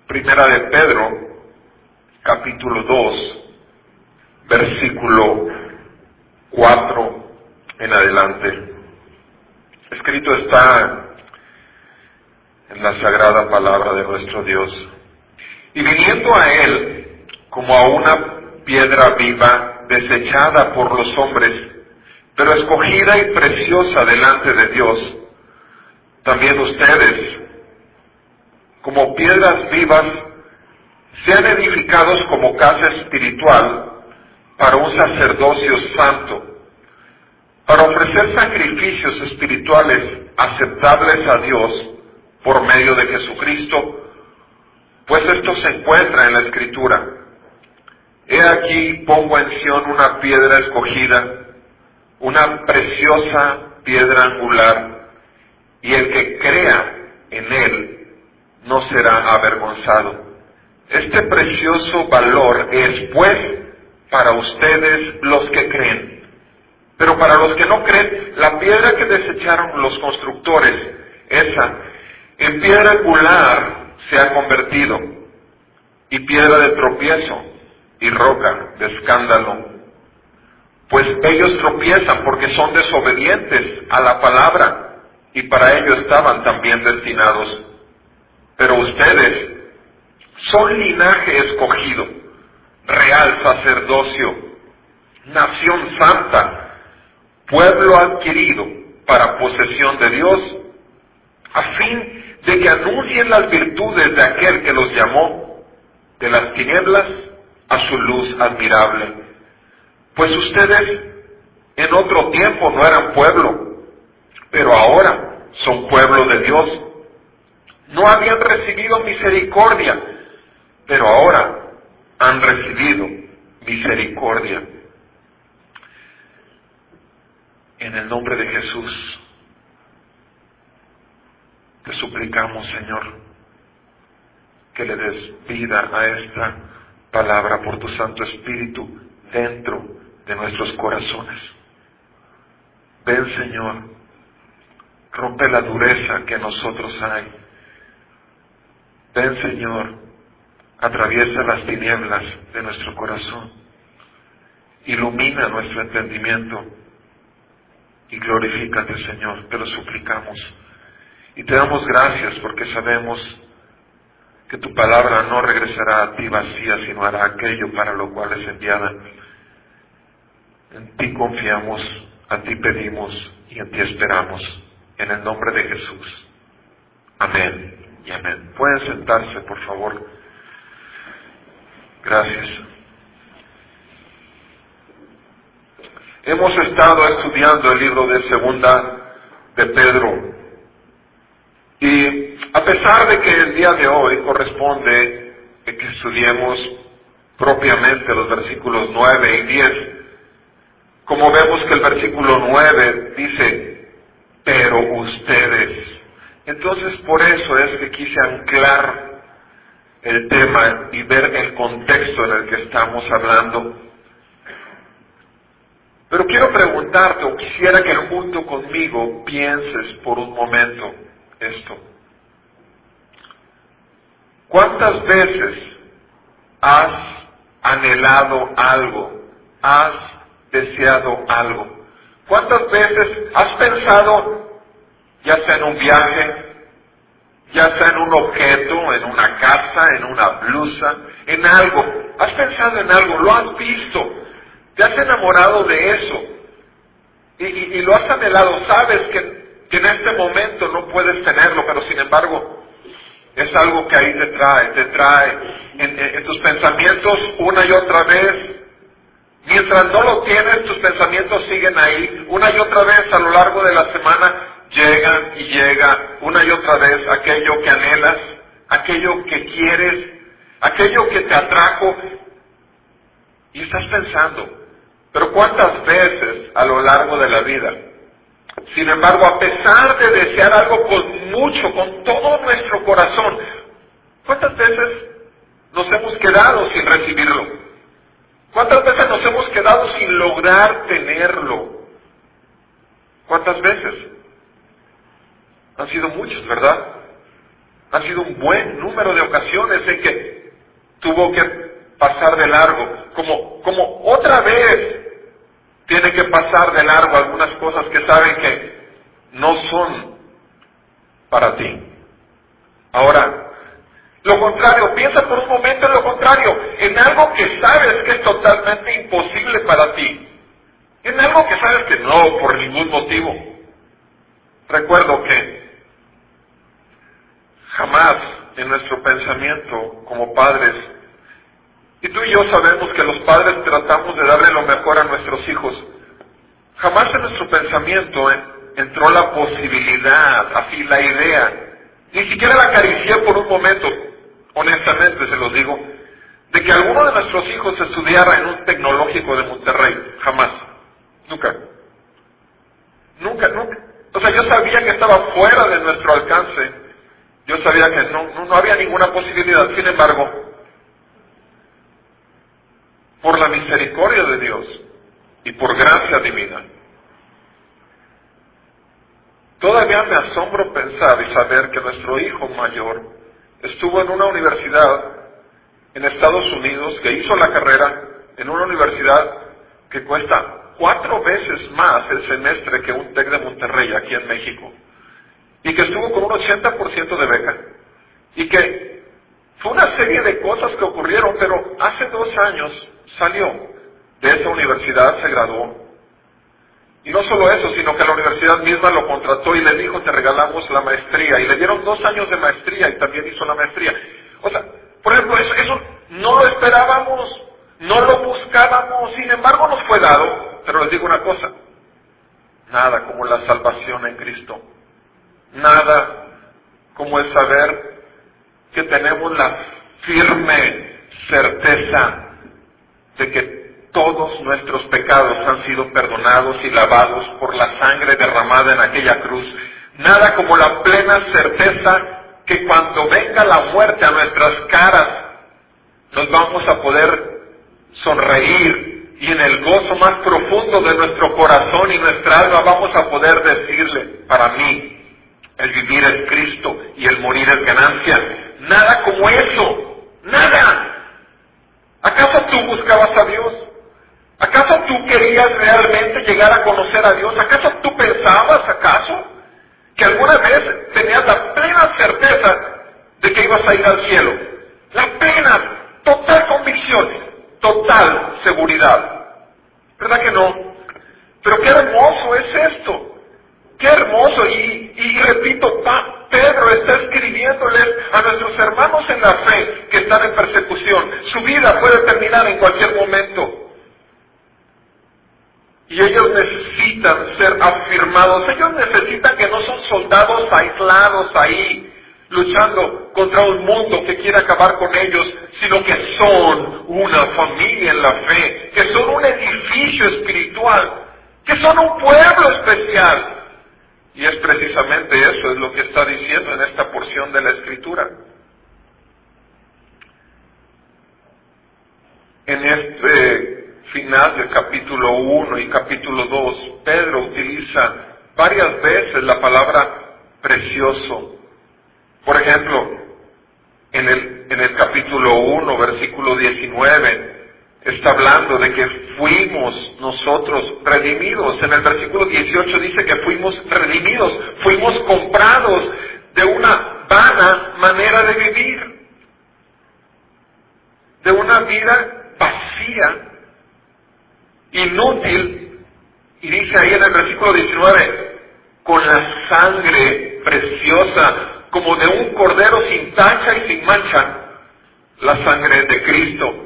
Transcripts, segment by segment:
Primera de Pedro, capítulo 2, versículo 4 en adelante. Escrito está en la sagrada palabra de nuestro Dios. Y viniendo a él como a una piedra viva, desechada por los hombres, pero escogida y preciosa delante de Dios, también ustedes, como piedras vivas, sean edificados como casa espiritual para un sacerdocio santo, para ofrecer sacrificios espirituales aceptables a Dios por medio de Jesucristo, pues esto se encuentra en la Escritura. He aquí pongo en Sión una piedra escogida, una preciosa piedra angular, y el que crea en él no será avergonzado. Este precioso valor es, pues, para ustedes los que creen. Pero para los que no creen, la piedra que desecharon los constructores, esa, en piedra angular se ha convertido, y piedra de tropiezo, y roca de escándalo. Pues ellos tropiezan porque son desobedientes a la palabra, y para ello estaban también destinados. Pero ustedes son linaje escogido, real sacerdocio, nación santa, pueblo adquirido para posesión de Dios, a fin de que anuncien las virtudes de aquel que los llamó de las tinieblas a su luz admirable. Pues ustedes en otro tiempo no eran pueblo, pero ahora son pueblo de Dios. No habían recibido misericordia, pero ahora han recibido misericordia. En el nombre de Jesús, te suplicamos, Señor, que le des vida a esta palabra por tu Santo Espíritu dentro de nuestros corazones. Ven, Señor, rompe la dureza que en nosotros hay. Ven, Señor, atraviesa las tinieblas de nuestro corazón, ilumina nuestro entendimiento y glorifícate, Señor, te lo suplicamos. Y te damos gracias porque sabemos que tu palabra no regresará a ti vacía, sino hará aquello para lo cual es enviada. En ti confiamos, a ti pedimos y en ti esperamos. En el nombre de Jesús. Amén y amén. Pueden sentarse, por favor. Gracias. Hemos estado estudiando el libro de Segunda de Pedro. Y a pesar de que el día de hoy corresponde que estudiemos propiamente los versículos 9 y 10, como vemos que el versículo 9 dice, pero ustedes. Entonces por eso es que quise anclar el tema y ver el contexto en el que estamos hablando. Pero quiero preguntarte, o quisiera que junto conmigo pienses por un momento esto. ¿Cuántas veces has anhelado algo? ¿Has deseado algo? ¿Cuántas veces has pensado, ya sea en un viaje, ya sea en un objeto, en una casa, en una blusa, en algo? ¿Has pensado en algo? ¿Lo has visto? ¿Te has enamorado de eso? Y lo has anhelado. Sabes que en este momento no puedes tenerlo, pero sin embargo es algo que ahí te trae en tus pensamientos una y otra vez. Mientras no lo tienes, tus pensamientos siguen ahí. Una y otra vez a lo largo de la semana llegan y llega una y otra vez aquello que anhelas, aquello que quieres, aquello que te atrajo. Y estás pensando, pero ¿cuántas veces a lo largo de la vida, sin embargo, a pesar de desear algo con mucho, con todo nuestro corazón, cuántas veces nos hemos quedado sin recibirlo? ¿Cuántas veces nos hemos quedado sin lograr tenerlo? ¿Cuántas veces? Han sido muchos, ¿verdad? Han sido un buen número de ocasiones en que tuvo que pasar de largo, como otra vez tiene que pasar de largo algunas cosas que saben que no son para ti. Ahora, lo contrario, piensa por un momento en lo contrario, en algo que sabes que es totalmente imposible para ti, en algo que sabes que no, por ningún motivo. Recuerdo que jamás en nuestro pensamiento como padres, y tú y yo sabemos que los padres tratamos de darle lo mejor a nuestros hijos, jamás en nuestro pensamiento entró la posibilidad, así la idea, ni siquiera la acaricié por un momento, honestamente se los digo, de que alguno de nuestros hijos estudiara en un tecnológico de Monterrey. Jamás. Nunca. O sea, yo sabía que estaba fuera de nuestro alcance. Yo sabía que no había ninguna posibilidad. Sin embargo, por la misericordia de Dios y por gracia divina, todavía me asombro pensar y saber que nuestro hijo mayor estuvo en una universidad en Estados Unidos, que hizo la carrera en una universidad que cuesta 4 veces más el semestre que un TEC de Monterrey aquí en México, y que estuvo con un 80% de beca, y que fue una serie de cosas que ocurrieron, pero hace 2 años salió de esa universidad, se graduó. Y no solo eso, sino que la universidad misma lo contrató y le dijo, te regalamos la maestría. Y le dieron 2 años de maestría y también hizo la maestría. O sea, por ejemplo, eso no lo esperábamos, no lo buscábamos, sin embargo nos fue dado. Pero les digo una cosa, nada como la salvación en Cristo. Nada como el saber que tenemos la firme certeza de que todos nuestros pecados han sido perdonados y lavados por la sangre derramada en aquella cruz. Nada como la plena certeza que cuando venga la muerte a nuestras caras, nos vamos a poder sonreír y en el gozo más profundo de nuestro corazón y nuestra alma vamos a poder decirle, para mí, el vivir es Cristo y el morir es ganancia. Nada como eso, nada. ¿Acaso tú buscabas a Dios? ¿Acaso tú querías realmente llegar a conocer a Dios? ¿Acaso tú pensabas, que alguna vez tenías la plena certeza de que ibas a ir al cielo? La plena, total convicción, total seguridad. ¿Verdad que no? Pero qué hermoso es esto. Qué hermoso. Y repito, Pedro está escribiéndoles a nuestros hermanos en la fe que están en persecución. Su vida puede terminar en cualquier momento. Y ellos necesitan ser afirmados. Ellos necesitan que no son soldados aislados ahí, luchando contra un mundo que quiere acabar con ellos, sino que son una familia en la fe, que son un edificio espiritual, que son un pueblo especial. Y es precisamente eso, es lo que está diciendo en esta porción de la Escritura. En este final del capítulo 1 y capítulo 2, Pedro utiliza varias veces la palabra precioso. Por ejemplo, en el capítulo 1, versículo 19, está hablando de que fuimos nosotros redimidos. En el versículo 18 dice que fuimos redimidos, fuimos comprados de una vana manera de vivir, de una vida vacía, inútil, y dice ahí en el versículo 19, con la sangre preciosa, como de un cordero sin tacha y sin mancha, la sangre de Cristo.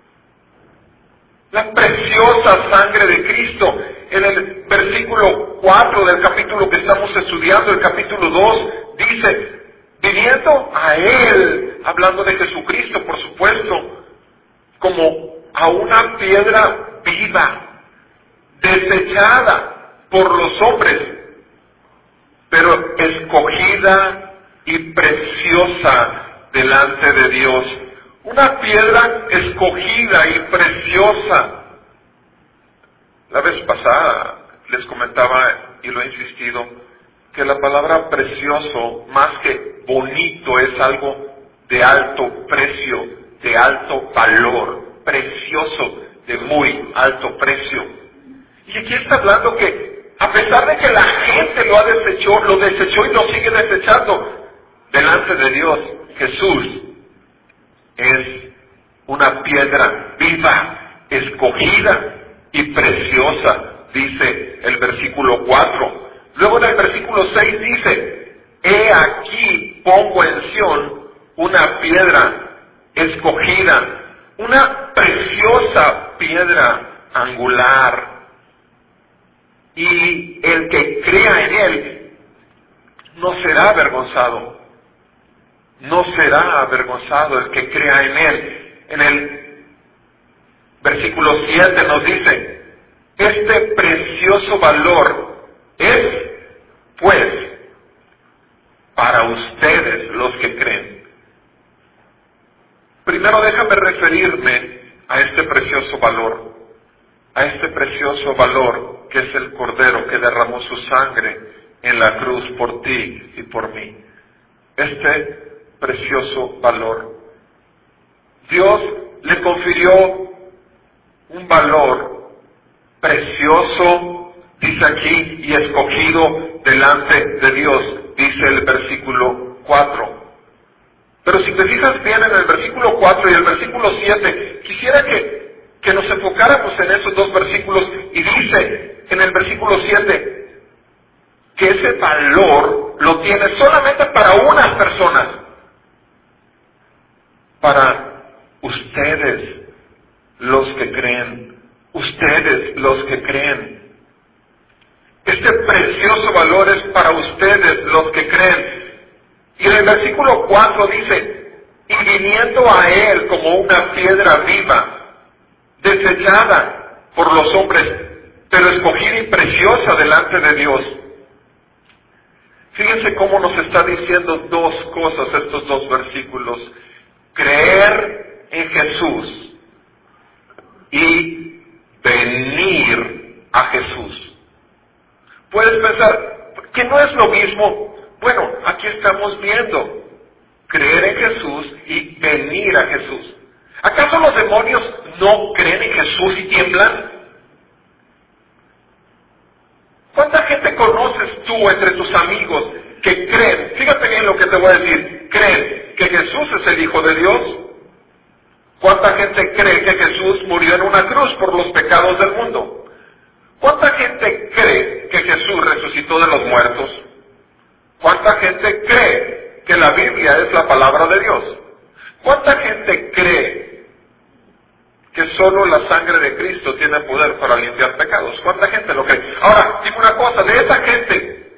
La preciosa sangre de Cristo. En el versículo 4 del capítulo que estamos estudiando, el capítulo 2, dice, viniendo a Él, hablando de Jesucristo, por supuesto, como a una piedra viva, desechada por los hombres, pero escogida y preciosa delante de Dios. Una piedra escogida y preciosa. La vez pasada les comentaba, y lo he insistido, que la palabra precioso, más que bonito, es algo de alto precio, de alto valor, precioso, de muy alto precio. Y aquí está hablando que a pesar de que la gente lo desechó y lo sigue desechando, delante de Dios, Jesús es una piedra viva, escogida y preciosa, dice el versículo 4. Luego en el versículo 6 dice, he aquí pongo en Sión una piedra escogida, una preciosa piedra angular, y el que crea en Él no será avergonzado. No será avergonzado el que crea en Él. En el versículo 7 nos dice, este precioso valor es, pues, para ustedes los que creen. Primero déjame referirme a este precioso valor que es el Cordero que derramó su sangre en la cruz por ti y por mí. Este precioso valor. Dios le confirió un valor precioso, dice aquí, y escogido delante de Dios, dice el versículo 4. Pero si te fijas bien en el versículo 4 y el versículo 7, quisiera que nos enfocáramos en esos dos versículos, y dice en el versículo 7 que ese valor lo tiene solamente para unas personas, para ustedes los que creen, ustedes los que creen. Este precioso valor es para ustedes los que creen. Y en el versículo 4 dice, y viniendo a Él como una piedra viva, desechada por los hombres, pero escogida y preciosa delante de Dios. Fíjense cómo nos está diciendo dos cosas estos dos versículos: creer en Jesús y venir a Jesús. Puedes pensar que no es lo mismo. Bueno, aquí estamos viendo creer en Jesús y venir a Jesús. ¿Acaso los demonios no creen en Jesús y tiemblan? ¿Cuánta gente conoces tú entre tus amigos que creen, fíjate bien lo que te voy a decir, creen que Jesús es el Hijo de Dios? ¿Cuánta gente cree que Jesús murió en una cruz por los pecados del mundo? ¿Cuánta gente cree que Jesús resucitó de los muertos? ¿Cuánta gente cree que la Biblia es la palabra de Dios? ¿Cuánta gente cree que solo la sangre de Cristo tiene poder para limpiar pecados? ¿Cuánta gente lo cree? Ahora, dime una cosa, de esa gente,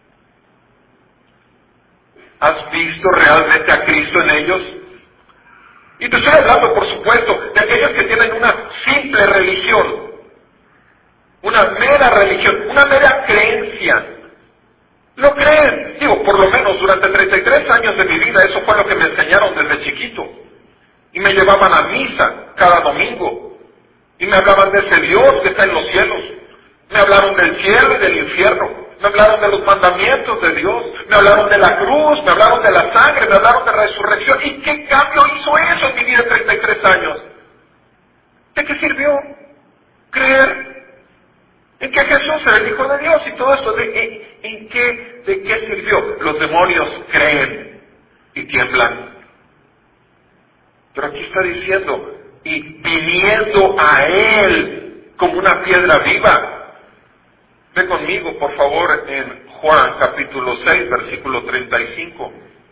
¿has visto realmente a Cristo en ellos? Y te estoy hablando, por supuesto, de aquellos que tienen una simple religión, una mera religión, una mera creencia. Lo creen. Digo, por lo menos durante 33 años de mi vida, eso fue lo que me enseñaron desde chiquito. Y me llevaban a misa cada domingo. Y me hablaban de ese Dios que está en los cielos. Me hablaron del cielo y del infierno. Me hablaron de los mandamientos de Dios. Me hablaron de la cruz, me hablaron de la sangre, me hablaron de la resurrección. ¿Y qué cambio hizo eso en mi vida de 33 años? ¿De qué sirvió? Creer en que Jesús era el Hijo de Dios y todo eso. ¿De qué sirvió? Los demonios creen y tiemblan. Pero aquí está diciendo, y viniendo a Él como una piedra viva. Ve conmigo, por favor, en Juan capítulo 6, versículo 35.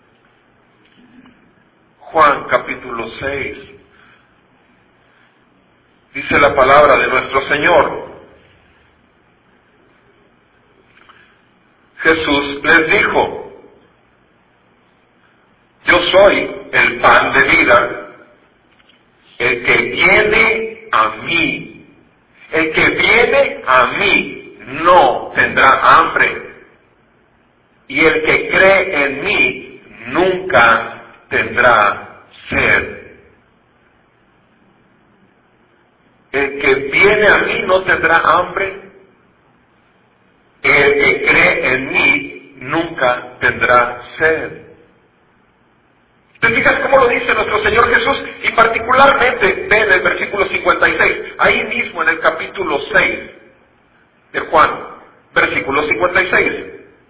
Juan capítulo 6. Dice la palabra de nuestro Señor. Jesús les dijo, yo soy el pan de vida. El que viene a mí, no tendrá hambre, y el que cree en mí nunca tendrá sed. El que viene a mí no tendrá hambre, el que cree en mí nunca tendrá sed. ¿Te fijas cómo lo dice nuestro Señor Jesús? Y particularmente, ve en el versículo 56, ahí mismo en el capítulo 6 de Juan, versículo 56.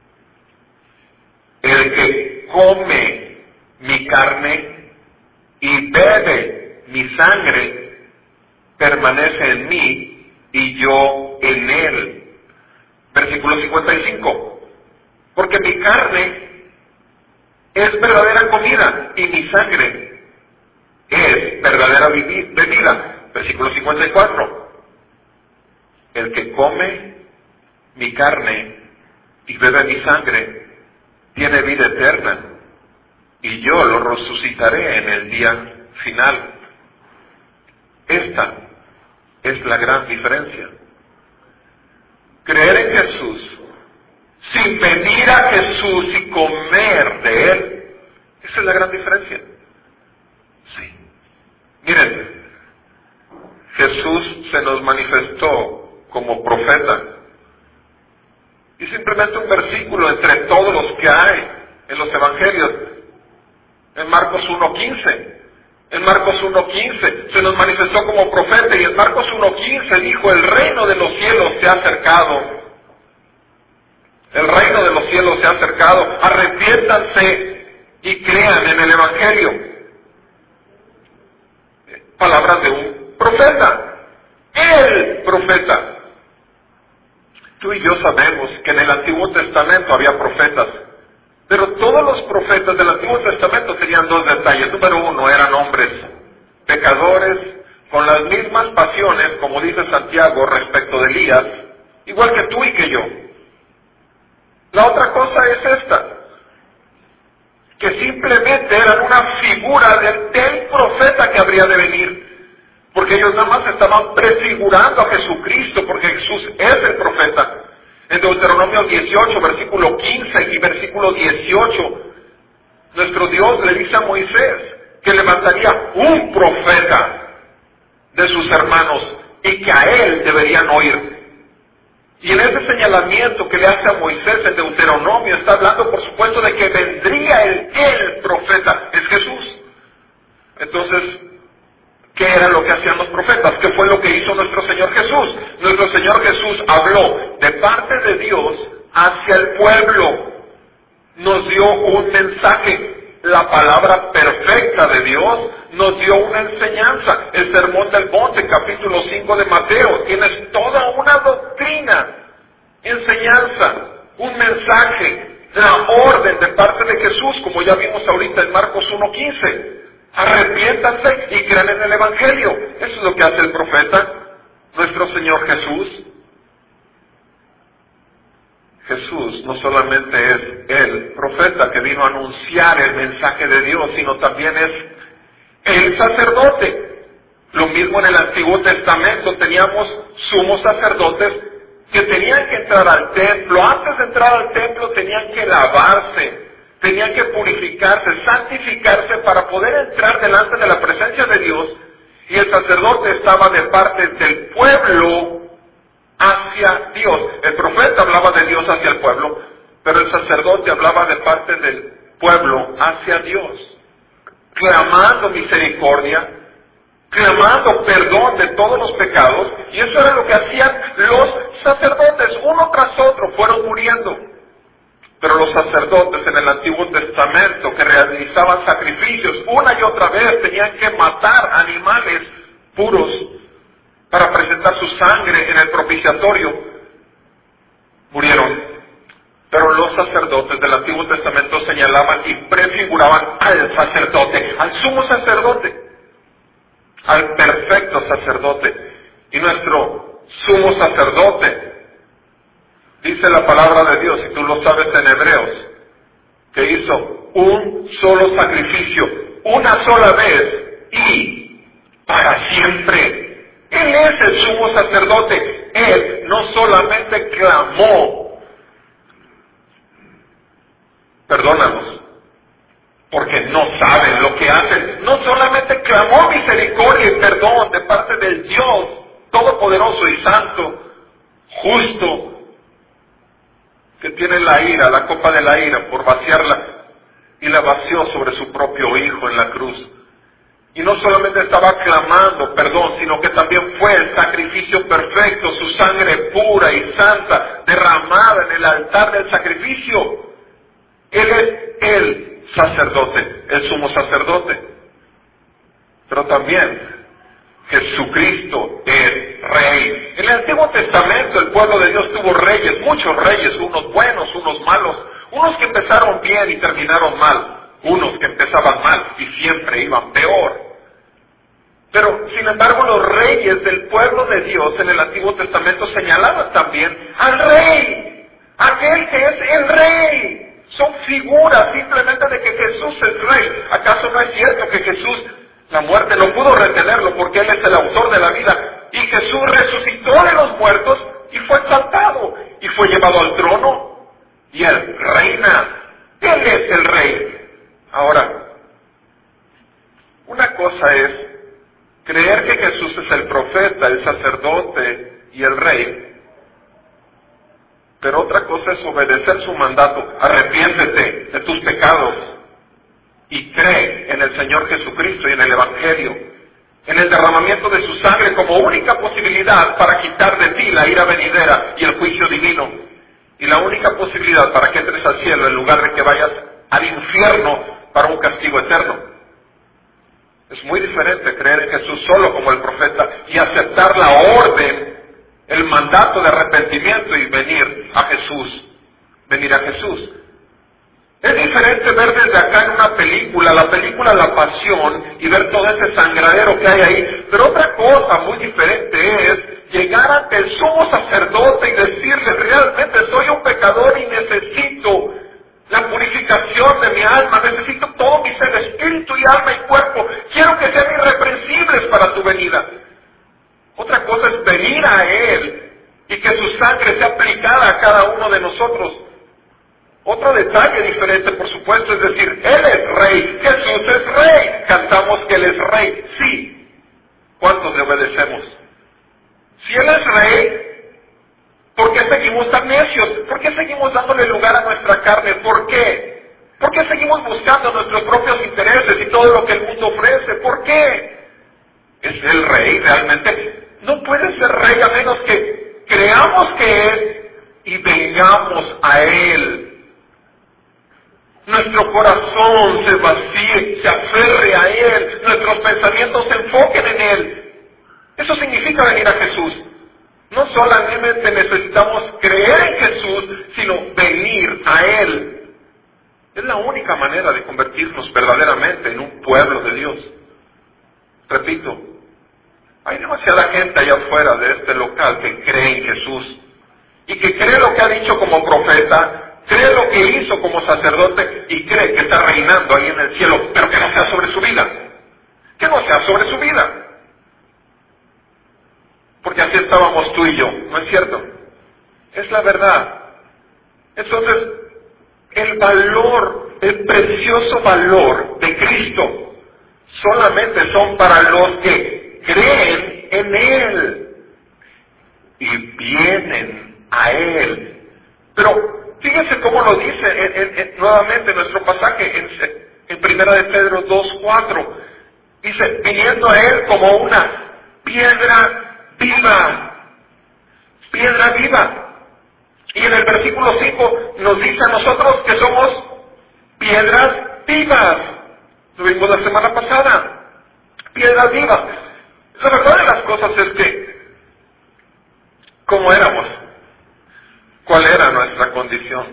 El que come mi carne y bebe mi sangre, permanece en mí y yo en él. Versículo 55. Porque mi carne es verdadera comida y mi sangre es verdadera bebida. Versículo 54. El que come mi carne y bebe mi sangre tiene vida eterna y yo lo resucitaré en el día final. Esta es la gran diferencia. Creer en Jesús sin venir a Jesús y comer de Él, esa es la gran diferencia. Sí. Miren, Jesús se nos manifestó como profeta. Y simplemente un versículo entre todos los que hay en los evangelios. En Marcos 1:15. En Marcos 1:15 se nos manifestó como profeta y en Marcos 1:15 dijo: el reino de los cielos se ha acercado. El reino de los cielos se ha acercado. Arrepiéntanse y crean en el evangelio. Palabras de un profeta. El profeta. Tú y yo sabemos que en el Antiguo Testamento había profetas, pero todos los profetas del Antiguo Testamento tenían dos detalles. Número uno, eran hombres pecadores, con las mismas pasiones, como dice Santiago respecto de Elías, igual que tú y que yo. La otra cosa es esta, que simplemente eran una figura del profeta que habría de venir. Porque ellos nada más estaban prefigurando a Jesucristo, porque Jesús es el profeta. En Deuteronomio 18, versículo 15 y versículo 18, nuestro Dios le dice a Moisés que levantaría un profeta de sus hermanos y que a él deberían oír. Y en ese señalamiento que le hace a Moisés en Deuteronomio está hablando, por supuesto, de que vendría el profeta, es Jesús. Entonces, ¿qué era lo que hacían los profetas? ¿Qué fue lo que hizo nuestro Señor Jesús? Nuestro Señor Jesús habló de parte de Dios hacia el pueblo. Nos dio un mensaje, la palabra perfecta de Dios, nos dio una enseñanza. El Sermón del Monte, capítulo 5 de Mateo, tienes toda una doctrina, enseñanza, un mensaje, la orden de parte de Jesús, como ya vimos ahorita en Marcos 1:15. Arrepiéntanse y crean en el Evangelio. Eso es lo que hace el profeta, nuestro Señor Jesús. Jesús no solamente es el profeta que vino a anunciar el mensaje de Dios, sino también es el sacerdote. Lo mismo en el Antiguo Testamento, teníamos sumos sacerdotes que tenían que entrar al templo. Antes de entrar al templo tenían que lavarse, tenían que purificarse, santificarse para poder entrar delante de la presencia de Dios, y el sacerdote estaba de parte del pueblo hacia Dios. El profeta hablaba de Dios hacia el pueblo, pero el sacerdote hablaba de parte del pueblo hacia Dios, clamando misericordia, clamando perdón de todos los pecados, y eso era lo que hacían los sacerdotes, uno tras otro fueron muriendo. Pero los sacerdotes en el Antiguo Testamento que realizaban sacrificios una y otra vez tenían que matar animales puros para presentar su sangre en el propiciatorio. Murieron. Pero los sacerdotes del Antiguo Testamento señalaban y prefiguraban al sacerdote, al sumo sacerdote, al perfecto sacerdote. Y nuestro sumo sacerdote, dice la palabra de Dios, y tú lo sabes en Hebreos, que hizo un solo sacrificio, una sola vez y para siempre. Él es el sumo sacerdote. Él no solamente clamó, perdónanos, porque no saben lo que hacen. No solamente clamó misericordia y perdón de parte del Dios Todopoderoso y Santo, justo, que tiene la ira, la copa de la ira, por vaciarla y la vació sobre su propio Hijo en la cruz. Y no solamente estaba clamando perdón, sino que también fue el sacrificio perfecto, su sangre pura y santa, derramada en el altar del sacrificio. Él es el sacerdote, el sumo sacerdote. Pero también Jesucristo es Rey. En el Antiguo Testamento el pueblo de Dios tuvo reyes, muchos reyes, unos buenos, unos malos, unos que empezaron bien y terminaron mal, unos que empezaban mal y siempre iban peor. Pero, sin embargo, los reyes del pueblo de Dios en el Antiguo Testamento señalaban también al Rey, aquel que es el Rey. Son figuras simplemente de que Jesús es Rey. ¿Acaso no es cierto que Jesús, la muerte no pudo retenerlo porque Él es el autor de la vida? Y Jesús resucitó de los muertos y fue exaltado y fue llevado al trono y Él reina. Él es el Rey. Ahora, una cosa es creer que Jesús es el profeta, el sacerdote y el Rey, pero otra cosa es obedecer su mandato. Arrepiéntete de tus pecados y cree en el Señor Jesucristo y en el Evangelio, en el derramamiento de su sangre como única posibilidad para quitar de ti la ira venidera y el juicio divino, y la única posibilidad para que entres al cielo en lugar de que vayas al infierno para un castigo eterno. Es muy diferente creer en Jesús solo como el profeta y aceptar la orden, el mandato de arrepentimiento y venir a Jesús. Es diferente ver desde acá en una película, la película La Pasión, y ver todo ese sangradero que hay ahí. Pero otra cosa muy diferente es llegar ante el sumo sacerdote y decirle: realmente soy un pecador y necesito la purificación de mi alma, necesito todo mi ser, espíritu y alma y cuerpo. Quiero que sean irreprensibles para tu venida. Otra cosa es venir a Él y que su sangre sea aplicada a cada uno de nosotros. Otro detalle diferente, por supuesto, es decir: Él es Rey, Jesús es Rey. Cantamos que Él es Rey, sí. ¿Cuántos le obedecemos? Si Él es Rey, ¿por qué seguimos tan necios? ¿Por qué seguimos dándole lugar a nuestra carne? ¿Por qué? ¿Por qué seguimos buscando nuestros propios intereses y todo lo que el mundo ofrece? ¿Por qué? ¿Es el Rey realmente? No puede ser Rey a menos que creamos que es y vengamos a Él. Nuestro corazón se vacíe, se aferre a Él, nuestros pensamientos se enfoquen en Él. Eso significa venir a Jesús. No solamente necesitamos creer en Jesús, sino venir a Él. Es la única manera de convertirnos verdaderamente en un pueblo de Dios. Repito, hay demasiada gente allá afuera de este local que cree en Jesús y que cree lo que ha dicho como profeta, cree lo que hizo como sacerdote y cree que está reinando ahí en el cielo, pero que no sea sobre su vida. Que no sea sobre su vida. Porque así estábamos tú y yo, ¿no es cierto? Es la verdad. Entonces, el valor, el precioso valor de Cristo solamente son para los que creen en Él y vienen a Él. Pero fíjense cómo lo dice nuevamente en nuestro pasaje en 1 de Pedro 2:4. Dice: viniendo a Él como una piedra viva. Y en el versículo 5 nos dice a nosotros que somos piedras vivas. Lo vimos la semana pasada. Piedras vivas. La verdad de las cosas es que, ¿cómo éramos? ¿Cuál era nuestra condición?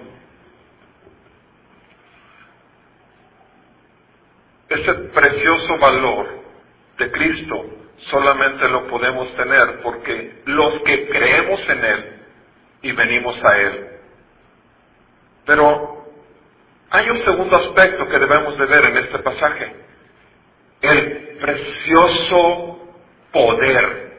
Ese precioso valor de Cristo solamente lo podemos tener porque los que creemos en Él y venimos a Él. Pero hay un segundo aspecto que debemos de ver en este pasaje: el precioso poder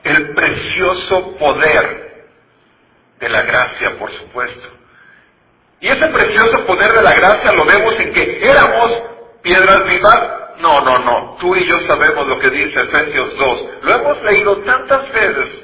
de la gracia, por supuesto. Y ese precioso poder de la gracia lo vemos en que éramos piedras vivas. No. Tú y yo sabemos lo que dice Efesios 2. Lo hemos leído tantas veces.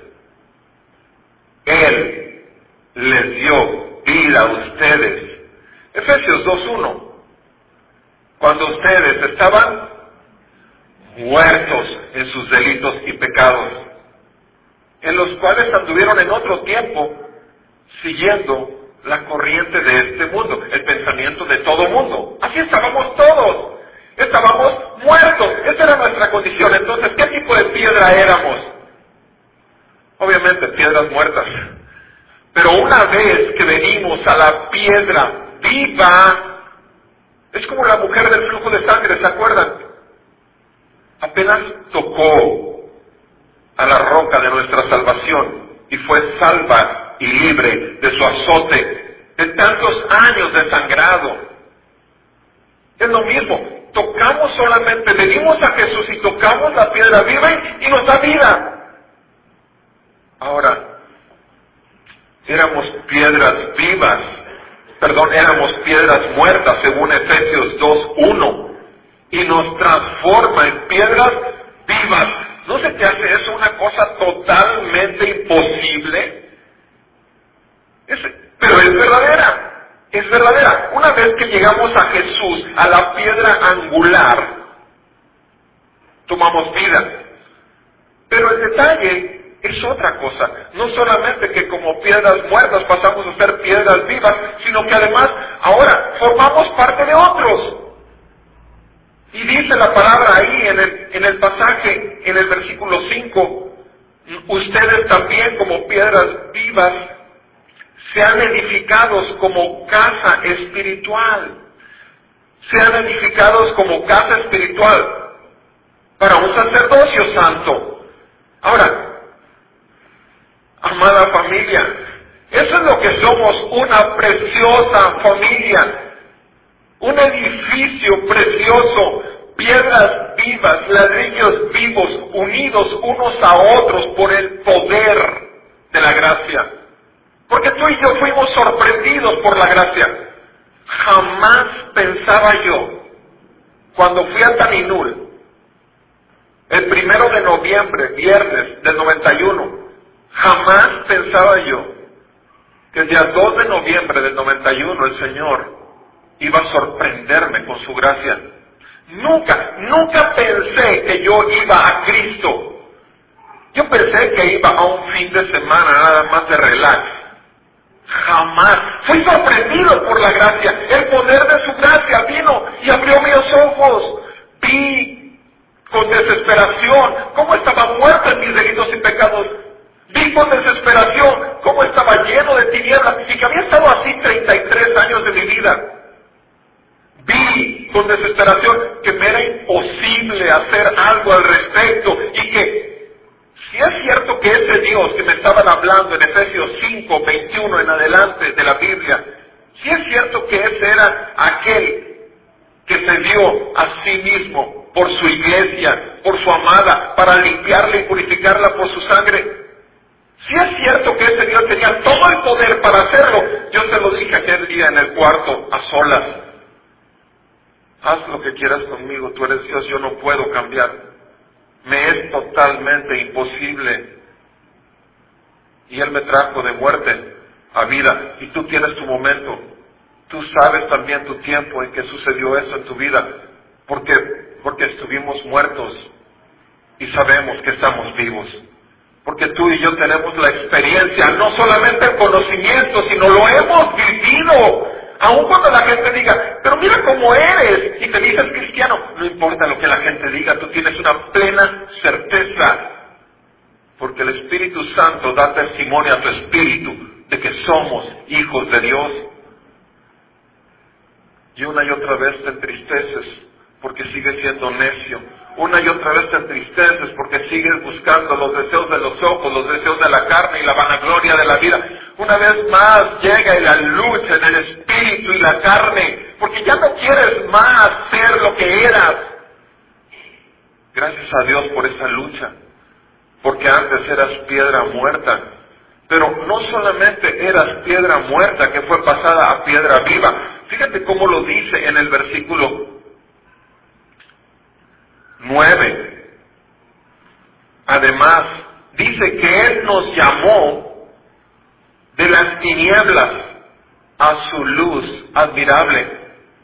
Él les dio vida a ustedes. Efesios 2:1. cuando ustedes estaban muertos en sus delitos y pecados, en los cuales anduvieron en otro tiempo, siguiendo la corriente de este mundo, el pensamiento de todo mundo. Así estábamos todos, estábamos muertos, esa era nuestra condición. Entonces, ¿qué tipo de piedra éramos? Obviamente, piedras muertas. Pero una vez que venimos a la piedra viva, es como la mujer del flujo de sangre, ¿se acuerdan? Apenas tocó a la roca de nuestra salvación y fue salva y libre de su azote, de tantos años de sangrado. Es lo mismo, tocamos solamente, venimos a Jesús y tocamos la piedra viva y nos da vida. Ahora, éramos piedras vivas, éramos piedras muertas según Efesios 2:1, y nos transforma en piedras vivas. ¿No se te hace eso una cosa totalmente imposible? Pero es verdadera, es verdadera. Una vez que llegamos a Jesús, a la piedra angular, tomamos vida. Pero el detalle es otra cosa. No solamente que como piedras muertas pasamos a ser piedras vivas, sino que además ahora formamos parte de otros. Y dice la palabra ahí en el pasaje, en el versículo 5, ustedes también como piedras vivas sean edificados como casa espiritual. Sean edificados como casa espiritual para un sacerdocio santo. Ahora, amada familia, eso es lo que somos, una preciosa familia. Un edificio precioso, piedras vivas, ladrillos vivos, unidos unos a otros por el poder de la gracia. Porque tú y yo fuimos sorprendidos por la gracia. Jamás pensaba yo, cuando fui a Taninul, el 1 de noviembre, viernes del 91, jamás pensaba yo que el día 2 de noviembre del 91 el Señor iba a sorprenderme con su gracia. Nunca pensé que yo iba a Cristo. Yo pensé que iba a un fin de semana nada más de relax. Jamás. Fui sorprendido por la gracia. El poder de su gracia vino y abrió mis ojos. Vi con desesperación cómo estaba muerto en mis delitos y pecados. Vi con desesperación cómo estaba lleno de tinieblas y que había estado así 33 años de mi vida. Vi con desesperación que me era imposible hacer algo al respecto y que si es cierto que ese Dios que me estaban hablando en Efesios 5:21 en adelante de la Biblia, si es cierto que ese era aquel que se dio a sí mismo por su iglesia, por su amada, para limpiarla y purificarla por su sangre, si es cierto que ese Dios tenía todo el poder para hacerlo, yo se lo dije aquel día en el cuarto a solas. Haz lo que quieras conmigo, tú eres Dios, yo no puedo cambiar. Me es totalmente imposible. Y Él me trajo de muerte a vida. Y tú tienes tu momento. Tú sabes también tu tiempo en que sucedió eso en tu vida. Porque estuvimos muertos y sabemos que estamos vivos. Porque tú y yo tenemos la experiencia, no solamente el conocimiento, sino lo hemos vivido. Aun cuando la gente diga, pero mira cómo eres, y te dices cristiano, no importa lo que la gente diga, tú tienes una plena certeza, porque el Espíritu Santo da testimonio a tu espíritu de que somos hijos de Dios. Y una y otra vez te entristeces porque sigues siendo necio. Una y otra vez te entristeces porque sigues buscando los deseos de los ojos, los deseos de la carne y la vanagloria de la vida. Una vez más llega la lucha en el espíritu y la carne, porque ya no quieres más ser lo que eras. Gracias a Dios por esa lucha, porque antes eras piedra muerta. Pero no solamente eras piedra muerta que fue pasada a piedra viva. Fíjate cómo lo dice en el versículo 9. Además, dice que Él nos llamó de las tinieblas a su luz admirable.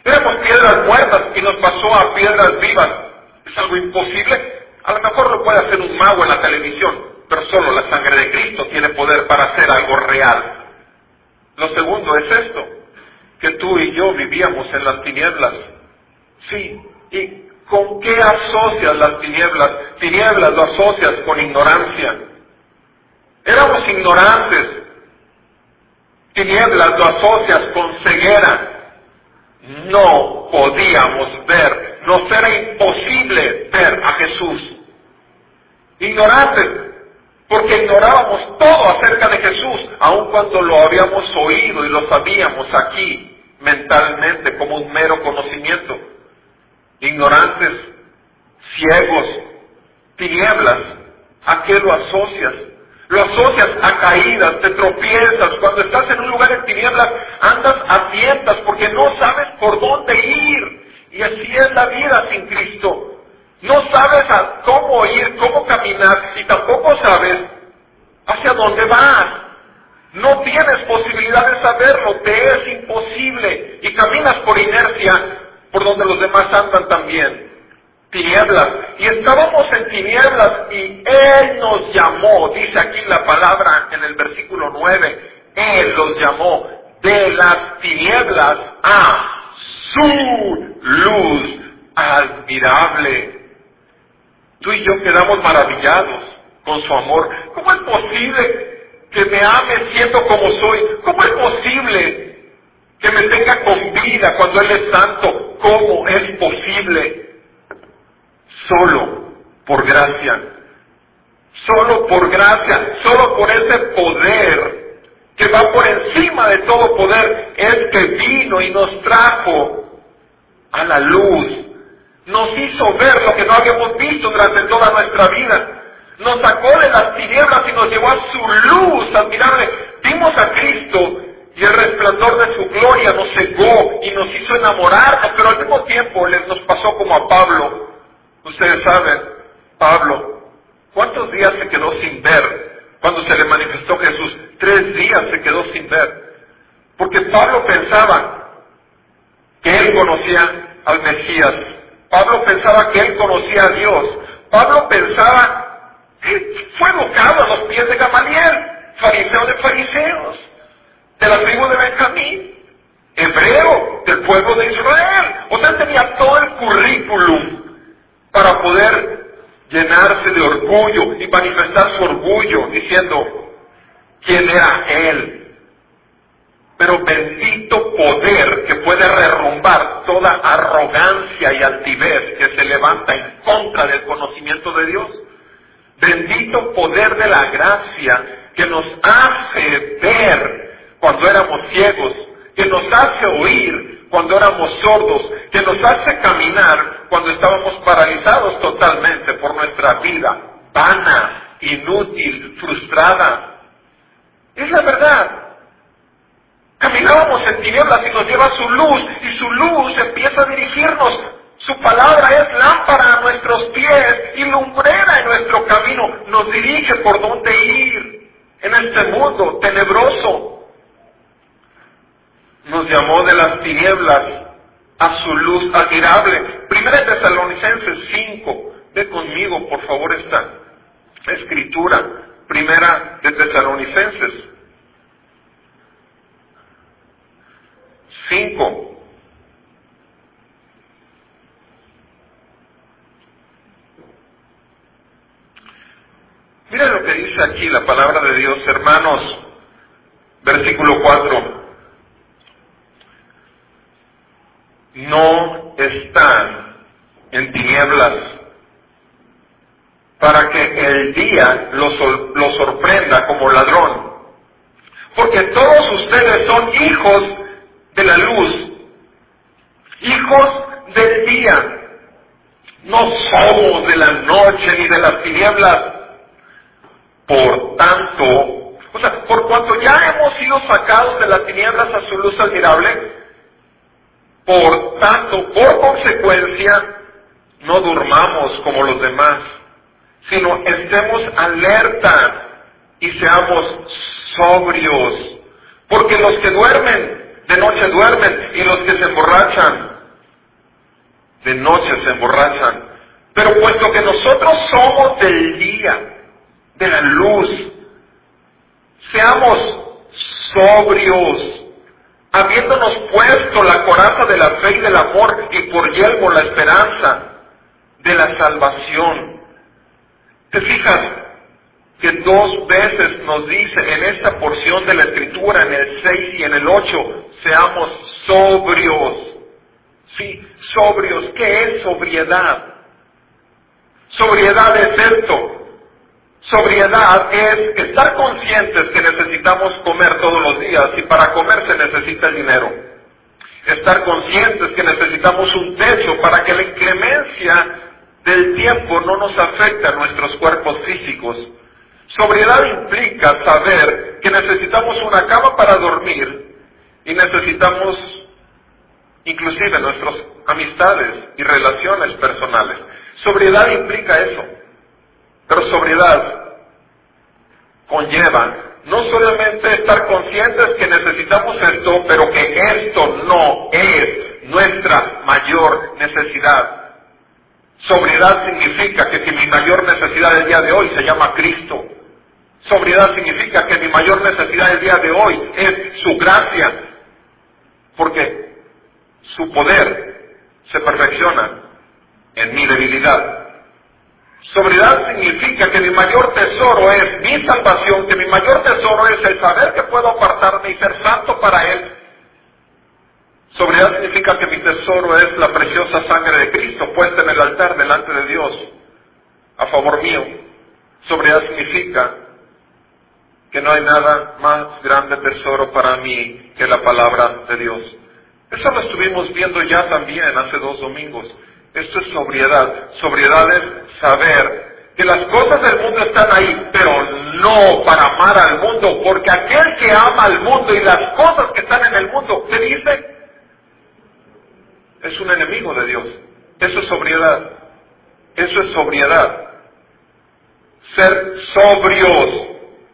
Éramos piedras muertas y nos pasó a piedras vivas. ¿Es algo imposible? A lo mejor lo puede hacer un mago en la televisión, pero solo la sangre de Cristo tiene poder para hacer algo real. Lo segundo es esto, que tú y yo vivíamos en las tinieblas. Sí, ¿y con qué asocias las tinieblas? Tinieblas lo asocias con ignorancia. Éramos ignorantes. Tinieblas lo asocias con ceguera. No podíamos ver, nos era imposible ver a Jesús. Ignorantes, porque ignorábamos todo acerca de Jesús, aun cuando lo habíamos oído y lo sabíamos aquí, mentalmente, como un mero conocimiento. Ignorantes, ciegos, tinieblas, ¿a qué lo asocias? Lo asocias a caídas, te tropiezas. Cuando estás en un lugar en tinieblas, andas a tientas porque no sabes por dónde ir. Y así es la vida sin Cristo. No sabes a cómo ir, cómo caminar, y tampoco sabes hacia dónde vas. No tienes posibilidad de saberlo, te es imposible. Y caminas por inercia, por donde los demás andan también. Tinieblas, y estábamos en tinieblas y Él nos llamó, dice aquí la palabra en el versículo 9, Él los llamó de las tinieblas a su luz admirable. Tú y yo quedamos maravillados con su amor. ¿Cómo es posible que me ame siendo como soy? ¿Cómo es posible que me tenga con vida cuando Él es santo? ¿Cómo es posible? Solo por gracia, solo por gracia, solo por ese poder que va por encima de todo poder, es que vino y nos trajo a la luz, nos hizo ver lo que no habíamos visto durante toda nuestra vida, nos sacó de las tinieblas y nos llevó a su luz admirable. Vimos a Cristo y el resplandor de su gloria nos cegó y nos hizo enamorarnos, pero al mismo tiempo nos pasó como a Pablo. Ustedes saben, Pablo, ¿cuántos días se quedó sin ver cuando se le manifestó Jesús? 3 días se quedó sin ver. Porque Pablo pensaba que él conocía al Mesías. Pablo pensaba que él conocía a Dios. Pablo pensaba, fue educado a los pies de Gamaliel, fariseo de fariseos, de la tribu de Benjamín, hebreo del pueblo de Israel. O sea, tenía todo el currículum para poder llenarse de orgullo y manifestar su orgullo diciendo quién era Él. Pero bendito poder que puede derrumbar toda arrogancia y altivez que se levanta en contra del conocimiento de Dios. Bendito poder de la gracia que nos hace ver cuando éramos ciegos, que nos hace oír cuando éramos sordos, que nos hace caminar cuando estábamos paralizados totalmente por nuestra vida, vana, inútil, frustrada. Es la verdad. Caminábamos en tinieblas y nos lleva su luz, y su luz empieza a dirigirnos. Su palabra es lámpara a nuestros pies y lumbrera en nuestro camino. Nos dirige por dónde ir en este mundo tenebroso. Nos llamó de las tinieblas a su luz admirable. Primera de Tesalonicenses 5. Ve conmigo, por favor, esta escritura. Primera de Tesalonicenses 5. Mira lo que dice aquí la palabra de Dios, hermanos. Versículo 4. No están en tinieblas para que el día los sorprenda como ladrón. Porque todos ustedes son hijos de la luz, hijos del día. No somos de la noche ni de las tinieblas. Por tanto, o sea, por cuanto ya hemos sido sacados de las tinieblas a su luz admirable, por tanto, por consecuencia, no durmamos como los demás, sino estemos alerta y seamos sobrios. Porque los que duermen, de noche duermen, y los que se emborrachan, de noche se emborrachan. Pero puesto que nosotros somos del día, de la luz, seamos sobrios, habiéndonos puesto la coraza de la fe y del amor, y por yelmo la esperanza de la salvación. ¿Te fijas que 2 veces nos dice en esta porción de la Escritura, en el 6 y en el 8, seamos sobrios? Sí, sobrios. ¿Qué es sobriedad? Sobriedad es esto. Sobriedad es estar conscientes que necesitamos comer todos los días y para comer se necesita el dinero. Estar conscientes que necesitamos un techo para que la inclemencia del tiempo no nos afecte a nuestros cuerpos físicos. Sobriedad implica saber que necesitamos una cama para dormir y necesitamos inclusive nuestras amistades y relaciones personales. Sobriedad implica eso. Pero sobriedad conlleva no solamente estar conscientes que necesitamos esto, pero que esto no es nuestra mayor necesidad. Sobriedad significa que si mi mayor necesidad el día de hoy se llama Cristo, sobriedad significa que mi mayor necesidad el día de hoy es su gracia, porque su poder se perfecciona en mi debilidad. Sobriedad significa que mi mayor tesoro es mi salvación, que mi mayor tesoro es el saber que puedo apartarme y ser santo para Él. Sobriedad significa que mi tesoro es la preciosa sangre de Cristo puesta en el altar delante de Dios a favor mío. Sobriedad significa que no hay nada más grande tesoro para mí que la palabra de Dios. Eso lo estuvimos viendo ya también hace 2 domingos. Esto es sobriedad. Sobriedad es saber que las cosas del mundo están ahí, pero no para amar al mundo, porque aquel que ama al mundo y las cosas que están en el mundo, ¿qué dice? Es un enemigo de Dios. Eso es sobriedad. Eso es sobriedad. Ser sobrios.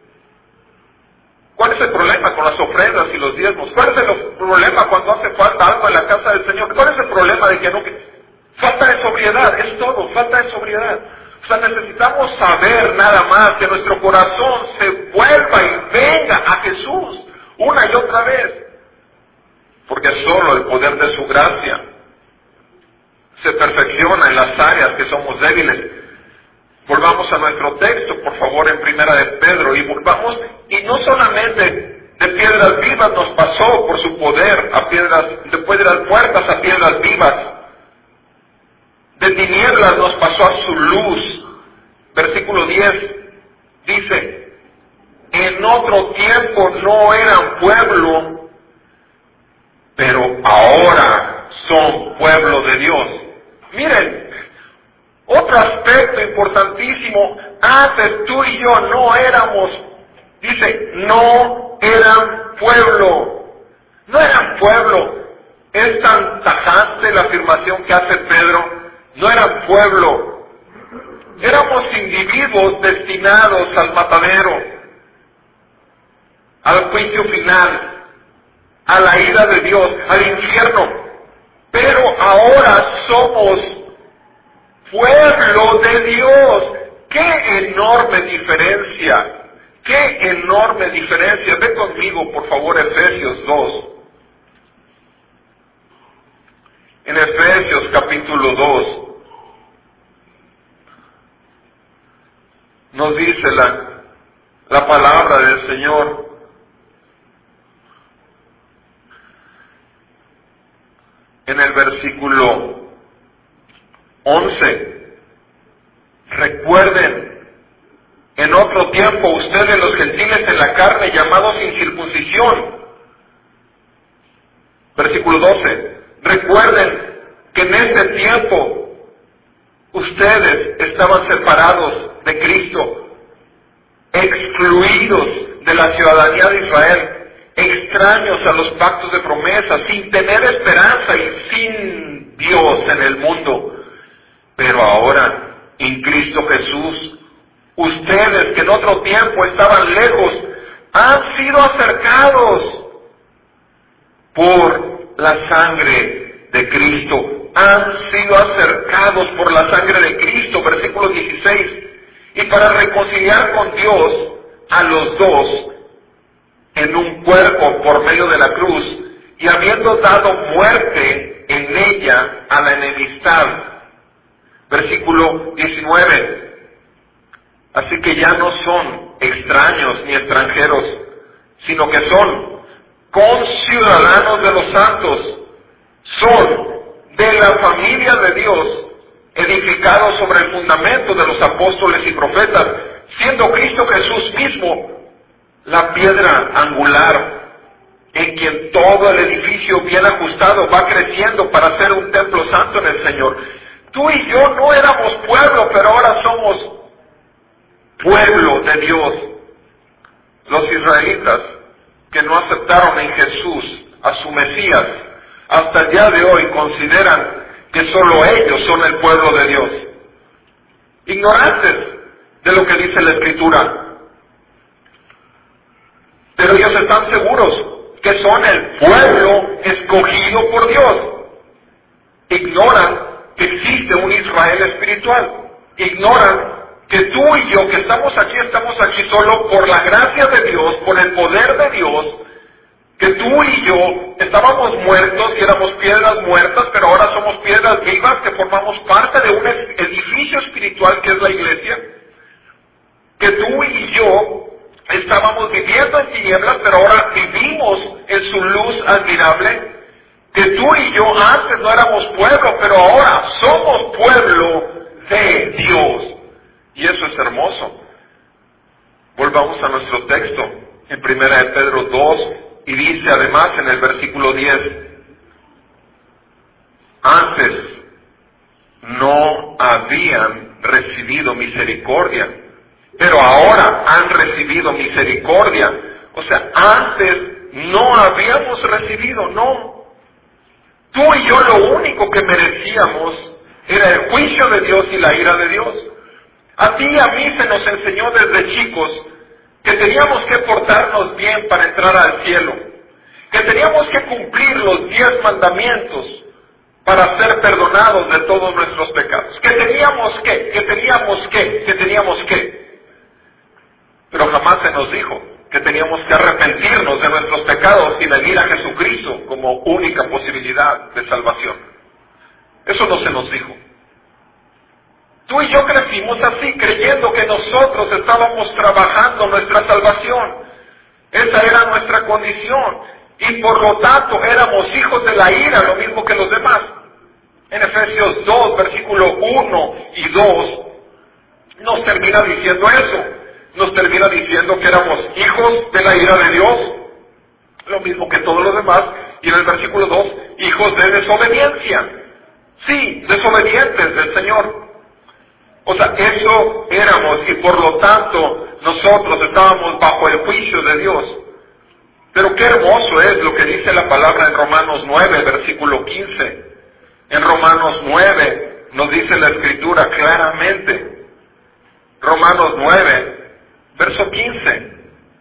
¿Cuál es el problema con las ofrendas y los diezmos? ¿Cuál es el problema cuando hace falta algo en la casa del Señor? ¿Cuál es el problema de que no? Falta de sobriedad, es todo, falta de sobriedad. O sea, necesitamos saber nada más que nuestro corazón se vuelva y venga a Jesús una y otra vez. Porque solo el poder de su gracia se perfecciona en las áreas que somos débiles. Volvamos a nuestro texto, por favor, en Primera de Pedro, y volvamos, y no solamente de piedras vivas nos pasó por su poder, de piedras muertas a piedras vivas, de tinieblas nos pasó a su luz. Versículo 10 dice, en otro tiempo no eran pueblo, pero ahora son pueblo de Dios. Miren, otro aspecto importantísimo, antes tú y yo no éramos, dice, no eran pueblo, no eran pueblo. Es tan tajante la afirmación que hace Pedro, no eran pueblo, éramos individuos destinados al matadero, al juicio final, a la ira de Dios, al infierno, pero ahora somos pueblo de Dios. ¡Qué enorme diferencia! ¡Qué enorme diferencia! Ve conmigo, por favor, Efesios 2. En Efesios capítulo 2 nos dice la palabra del Señor. En el versículo 11, recuerden, en otro tiempo ustedes los gentiles en la carne llamados incircuncisión. Versículo 12, recuerden que en este tiempo ustedes estaban separados de Cristo, excluidos de la ciudadanía de Israel, extraños a los pactos de promesa, sin tener esperanza y sin Dios en el mundo. Pero ahora, en Cristo Jesús, ustedes que en otro tiempo estaban lejos, han sido acercados por la sangre de Cristo, han sido acercados por la sangre de Cristo, versículo 16, y para reconciliar con Dios a los dos en un cuerpo por medio de la cruz, y habiendo dado muerte en ella a la enemistad. Versículo 19. Así que ya no son extraños ni extranjeros, sino que son conciudadanos de los santos, son de la familia de Dios, edificados sobre el fundamento de los apóstoles y profetas, siendo Cristo Jesús mismo la piedra angular, en quien todo el edificio bien ajustado va creciendo para ser un templo santo en el Señor. Tú y yo no éramos pueblo, pero ahora somos pueblo de Dios. Los israelitas que no aceptaron en Jesús a su Mesías, hasta el día de hoy consideran que solo ellos son el pueblo de Dios, ignorantes de lo que dice la Escritura. Pero ellos están seguros que son el pueblo escogido por Dios. Ignoran que existe un Israel espiritual. Ignoran que tú y yo que estamos aquí solo por la gracia de Dios, por el poder de Dios, que tú y yo estábamos muertos y éramos piedras muertas, pero ahora somos piedras vivas que formamos parte de un edificio espiritual que es la iglesia. Que tú y yo estábamos viviendo en tinieblas, pero ahora vivimos en su luz admirable. Que tú y yo antes no éramos pueblo, pero ahora somos pueblo de Dios. Y eso es hermoso. Volvamos a nuestro texto, en 1 de Pedro 2, y dice además en el versículo 10, antes no habían recibido misericordia, pero ahora han recibido misericordia. O sea, antes no habíamos recibido, no. Tú y yo lo único que merecíamos era el juicio de Dios y la ira de Dios. A ti y a mí se nos enseñó desde chicos que teníamos que portarnos bien para entrar al cielo, que teníamos que cumplir los 10 mandamientos para ser perdonados de todos nuestros pecados, que teníamos que. Pero jamás se nos dijo que teníamos que arrepentirnos de nuestros pecados y venir a Jesucristo como única posibilidad de salvación. Eso no se nos dijo. Tú y yo crecimos así, creyendo que nosotros estábamos trabajando nuestra salvación. Esa era nuestra condición. Y por lo tanto éramos hijos de la ira, lo mismo que los demás. En Efesios 2, versículo 1 y 2, nos termina diciendo eso. Nos termina diciendo que éramos hijos de la ira de Dios, lo mismo que todos los demás. Y en el versículo 2, hijos de desobediencia. Sí, desobedientes del Señor. O sea, eso éramos, y por lo tanto nosotros estábamos bajo el juicio de Dios. Pero qué hermoso es lo que dice la palabra en Romanos 9, versículo 15. En Romanos 9 nos dice la Escritura claramente. Romanos 9, verso 15.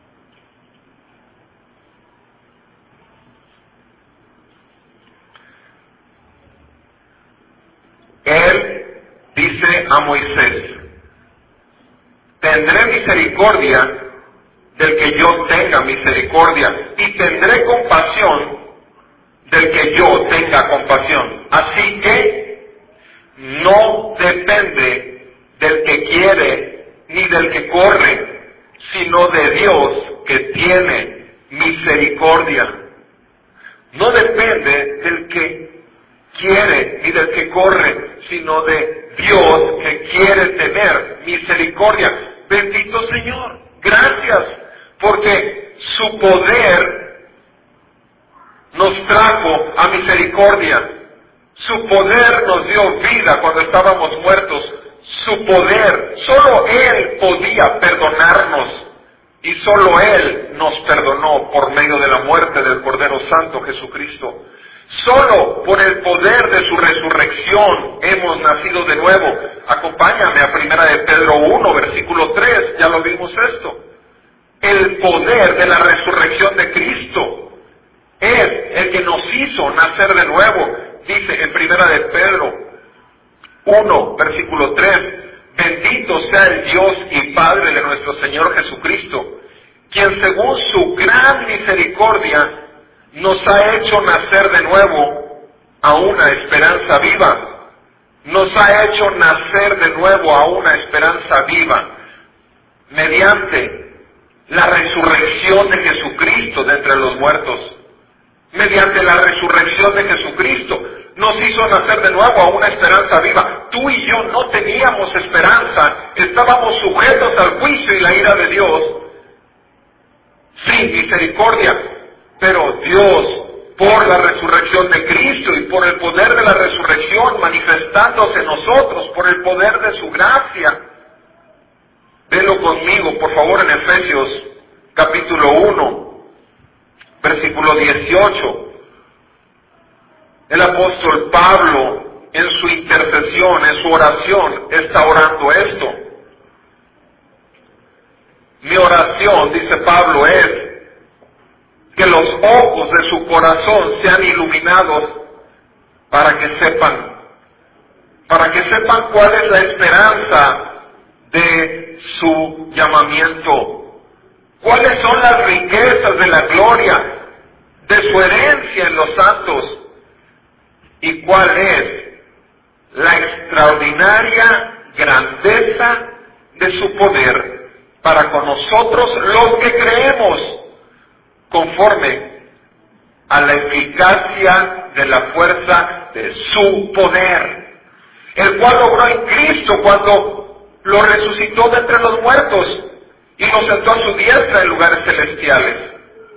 Él dice a Moisés, tendré misericordia del que yo tenga misericordia, y tendré compasión del que yo tenga compasión. Así que no depende del que quiere ni del que corre, sino de Dios que tiene misericordia. No depende del que quiere ni del que corre, sino de Dios que quiere tener misericordia. Bendito Señor, gracias, porque su poder nos trajo a misericordia. Su poder nos dio vida cuando estábamos muertos. Su poder, solo Él podía perdonarnos, y solo Él nos perdonó por medio de la muerte del Cordero Santo Jesucristo. Solo por el poder de su resurrección hemos nacido de nuevo. Acompáñame a 1 de Pedro 1, versículo 3, ya lo vimos esto. El poder de la resurrección de Cristo es el que nos hizo nacer de nuevo. dice en primera de Pedro 1, versículo 3, bendito sea el Dios y Padre de nuestro Señor Jesucristo, quien según su gran misericordia nos ha hecho nacer de nuevo a una esperanza viva. Nos ha hecho nacer de nuevo a una esperanza viva mediante la resurrección de Jesucristo de entre los muertos. Mediante la resurrección de Jesucristo nos hizo nacer de nuevo a una esperanza viva. Tú y yo no teníamos esperanza, estábamos sujetos al juicio y la ira de Dios, sin misericordia. Pero Dios, por la resurrección de Cristo y por el poder de la resurrección manifestándose en nosotros, por el poder de su gracia. Velo conmigo, por favor, en Efesios capítulo 1, versículo 18. El apóstol Pablo, en su intercesión, en su oración, está orando esto. Mi oración, dice Pablo, es que los ojos de su corazón sean iluminados para que sepan cuál es la esperanza de su llamamiento, cuáles son las riquezas de la gloria de su herencia en los santos y cuál es la extraordinaria grandeza de su poder para con nosotros los que creemos, conforme a la eficacia de la fuerza de su poder, el cual logró en Cristo cuando lo resucitó de entre los muertos y lo sentó a su diestra en lugares celestiales.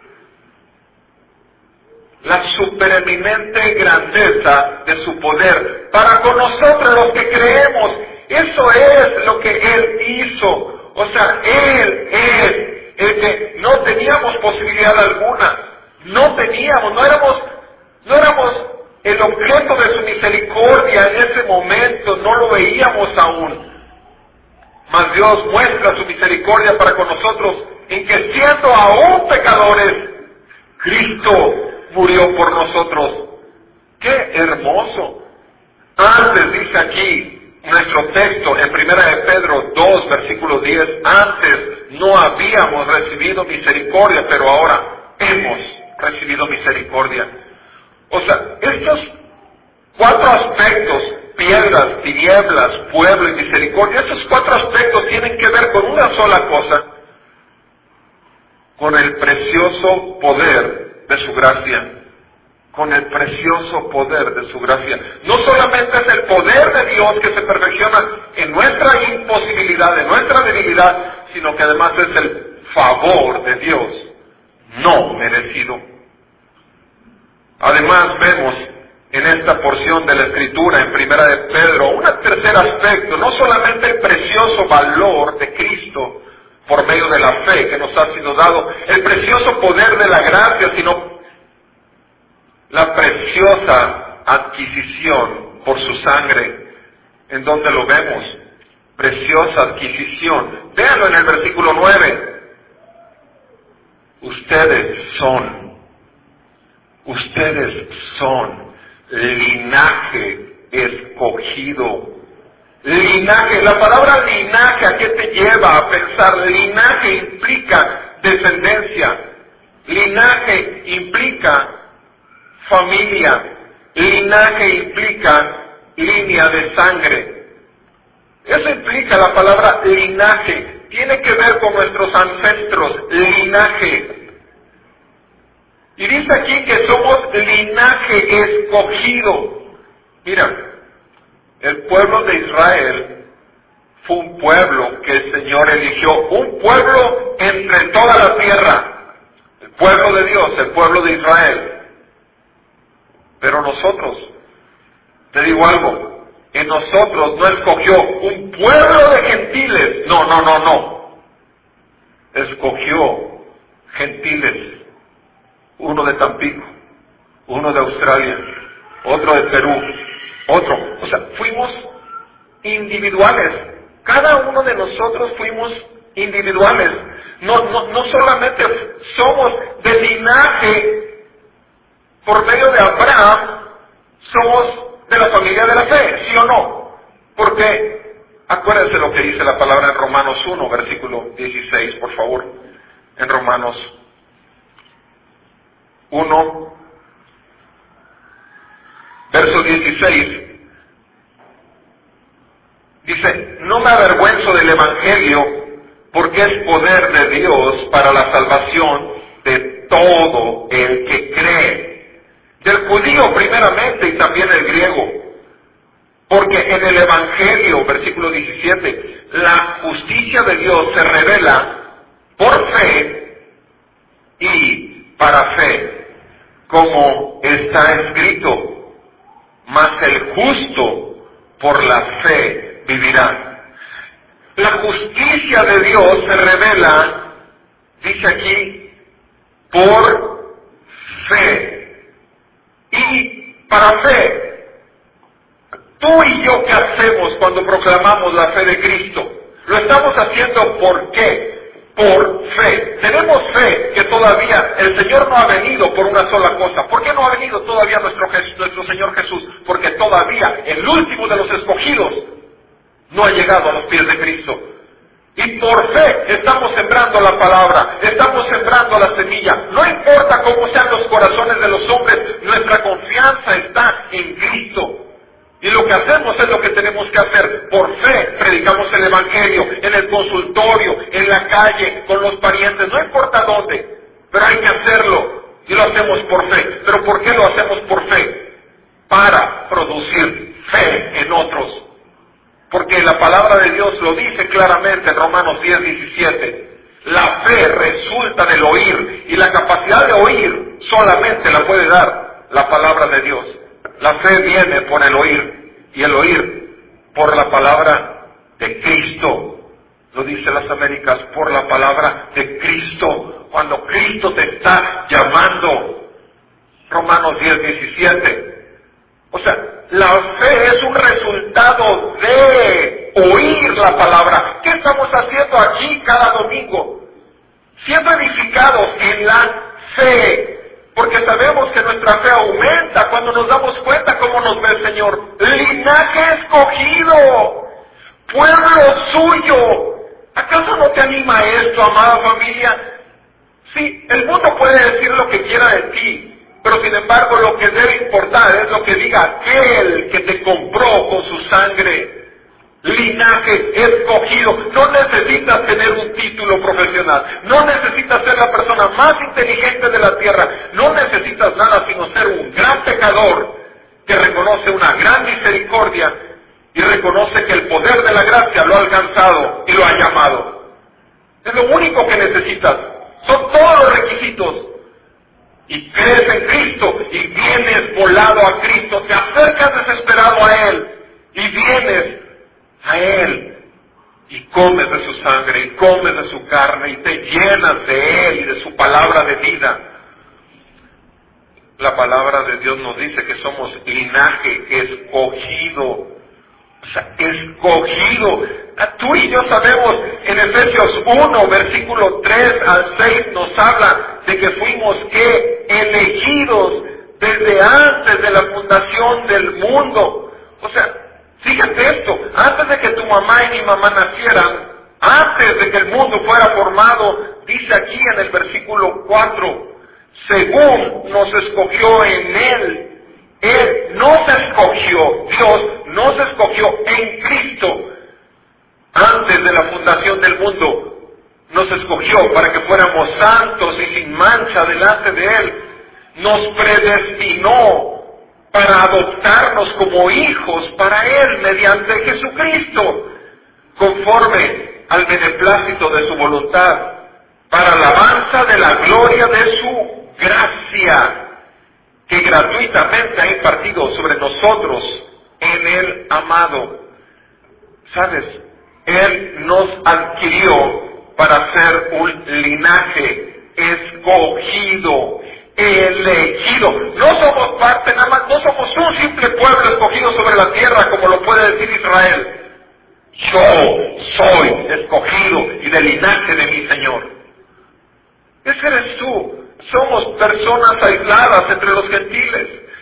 La supereminente grandeza de su poder para con nosotros los que creemos, eso es lo que Él hizo. O sea, Él es el que no teníamos posibilidad alguna, no éramos el objeto de su misericordia en ese momento, no lo veíamos aún. Mas Dios muestra su misericordia para con nosotros en que siendo aún pecadores, Cristo murió por nosotros. ¡Qué hermoso! Antes dice aquí nuestro texto en primera de Pedro 2, versículo 10, antes no habíamos recibido misericordia, pero ahora hemos recibido misericordia. O sea, estos cuatro aspectos, piedras, tinieblas, pueblo y misericordia, estos cuatro aspectos tienen que ver con una sola cosa, con el precioso poder de su gracia. Con el precioso poder de su gracia. No solamente es el poder de Dios que se perfecciona en nuestra imposibilidad, en nuestra debilidad, sino que además es el favor de Dios, no merecido. Además vemos en esta porción de la Escritura, en primera de Pedro, un tercer aspecto, no solamente el precioso valor de Cristo por medio de la fe que nos ha sido dado, el precioso poder de la gracia, sino la preciosa adquisición por su sangre. ¿En donde lo vemos? Preciosa adquisición. Véanlo en el versículo 9. Ustedes son linaje escogido. Linaje, la palabra linaje, ¿a qué te lleva a pensar? Linaje implica descendencia. Linaje implica familia. Linaje implica línea de sangre. Eso implica la palabra linaje. Tiene que ver con nuestros ancestros, linaje. Y dice aquí que somos linaje escogido. Mira, el pueblo de Israel fue un pueblo que el Señor eligió, un pueblo entre toda la tierra, el pueblo de Dios, el pueblo de Israel. Pero nosotros, te digo algo, en nosotros no escogió un pueblo de gentiles, no. Escogió gentiles, uno de Tampico, uno de Australia, otro de Perú, otro. O sea, fuimos individuales, cada uno de nosotros fuimos individuales. No solamente somos de linaje por medio de Abraham, somos de la familia de la fe, ¿sí o no? Porque, acuérdense lo que dice la palabra en Romanos 1, versículo 16, por favor. En Romanos 1, verso 16, dice: no me avergüenzo del Evangelio, porque es poder de Dios para la salvación de todo el que cree, del judío primeramente y también el griego. Porque en el Evangelio, versículo 17, la justicia de Dios se revela por fe y para fe, como está escrito: mas el justo por la fe vivirá. La justicia de Dios se revela, dice aquí, por fe y para fe. Tú y yo, ¿qué hacemos cuando proclamamos la fe de Cristo? Lo estamos haciendo ¿por qué? Por fe. Tenemos fe que todavía el Señor no ha venido por una sola cosa. ¿Por qué no ha venido todavía nuestro Señor Jesús? Porque todavía el último de los escogidos no ha llegado a los pies de Cristo. Y por fe estamos sembrando la palabra, estamos sembrando la semilla. No importa cómo sean los corazones de los hombres, nuestra confianza está en Cristo. Y lo que hacemos es lo que tenemos que hacer. Por fe predicamos el Evangelio, en el consultorio, en la calle, con los parientes, no importa dónde, pero hay que hacerlo. Y lo hacemos por fe. ¿Pero por qué lo hacemos por fe? Para producir fe en otros. Porque la palabra de Dios lo dice claramente en Romanos 10, 17. La fe resulta del oír, y la capacidad de oír solamente la puede dar la palabra de Dios. La fe viene por el oír, y el oír por la palabra de Cristo. Lo dice las Américas, por la palabra de Cristo. Cuando Cristo te está llamando. Romanos 10, 17. O sea, la fe es un resultado de oír la palabra. ¿Qué estamos haciendo aquí cada domingo? Siendo edificados en la fe. Porque sabemos que nuestra fe aumenta cuando nos damos cuenta cómo nos ve el Señor. Linaje escogido, pueblo suyo. ¿Acaso no te anima esto, amada familia? Sí, el mundo puede decir lo que quiera de ti, pero sin embargo lo que debe importar es lo que diga aquel que te compró con su sangre. Linaje escogido. No necesitas tener un título profesional, no necesitas ser la persona más inteligente de la tierra, no necesitas nada sino ser un gran pecador que reconoce una gran misericordia y reconoce que el poder de la gracia lo ha alcanzado y lo ha llamado. Es lo único que necesitas. Son todos los requisitos. Y crees en Cristo y vienes volado a Cristo, te acercas desesperado a Él y vienes a Él y comes de su sangre y comes de su carne y te llenas de Él y de su palabra de vida. La palabra de Dios nos dice que somos linaje escogido. O sea, escogido. Tú y yo sabemos, en Efesios 1, versículo 3 al 6, nos habla de que fuimos elegidos desde antes de la fundación del mundo. O sea, fíjate esto, antes de que tu mamá y mi mamá nacieran, antes de que el mundo fuera formado, dice aquí en el versículo 4, según nos escogió en Él. Él nos escogió, Dios nos escogió en Cristo. Antes de la fundación del mundo, nos escogió para que fuéramos santos y sin mancha delante de Él. Nos predestinó para adoptarnos como hijos para Él mediante Jesucristo, conforme al beneplácito de su voluntad, para alabanza de la gloria de su gracia, que gratuitamente ha impartido sobre nosotros en el amado. ¿Sabes? Él nos adquirió para ser un linaje escogido, elegido. No somos parte nada más, no somos un simple pueblo escogido sobre la tierra como lo puede decir Israel. Yo soy escogido y del linaje de mi Señor. Ese eres tú. Somos personas aisladas entre los gentiles.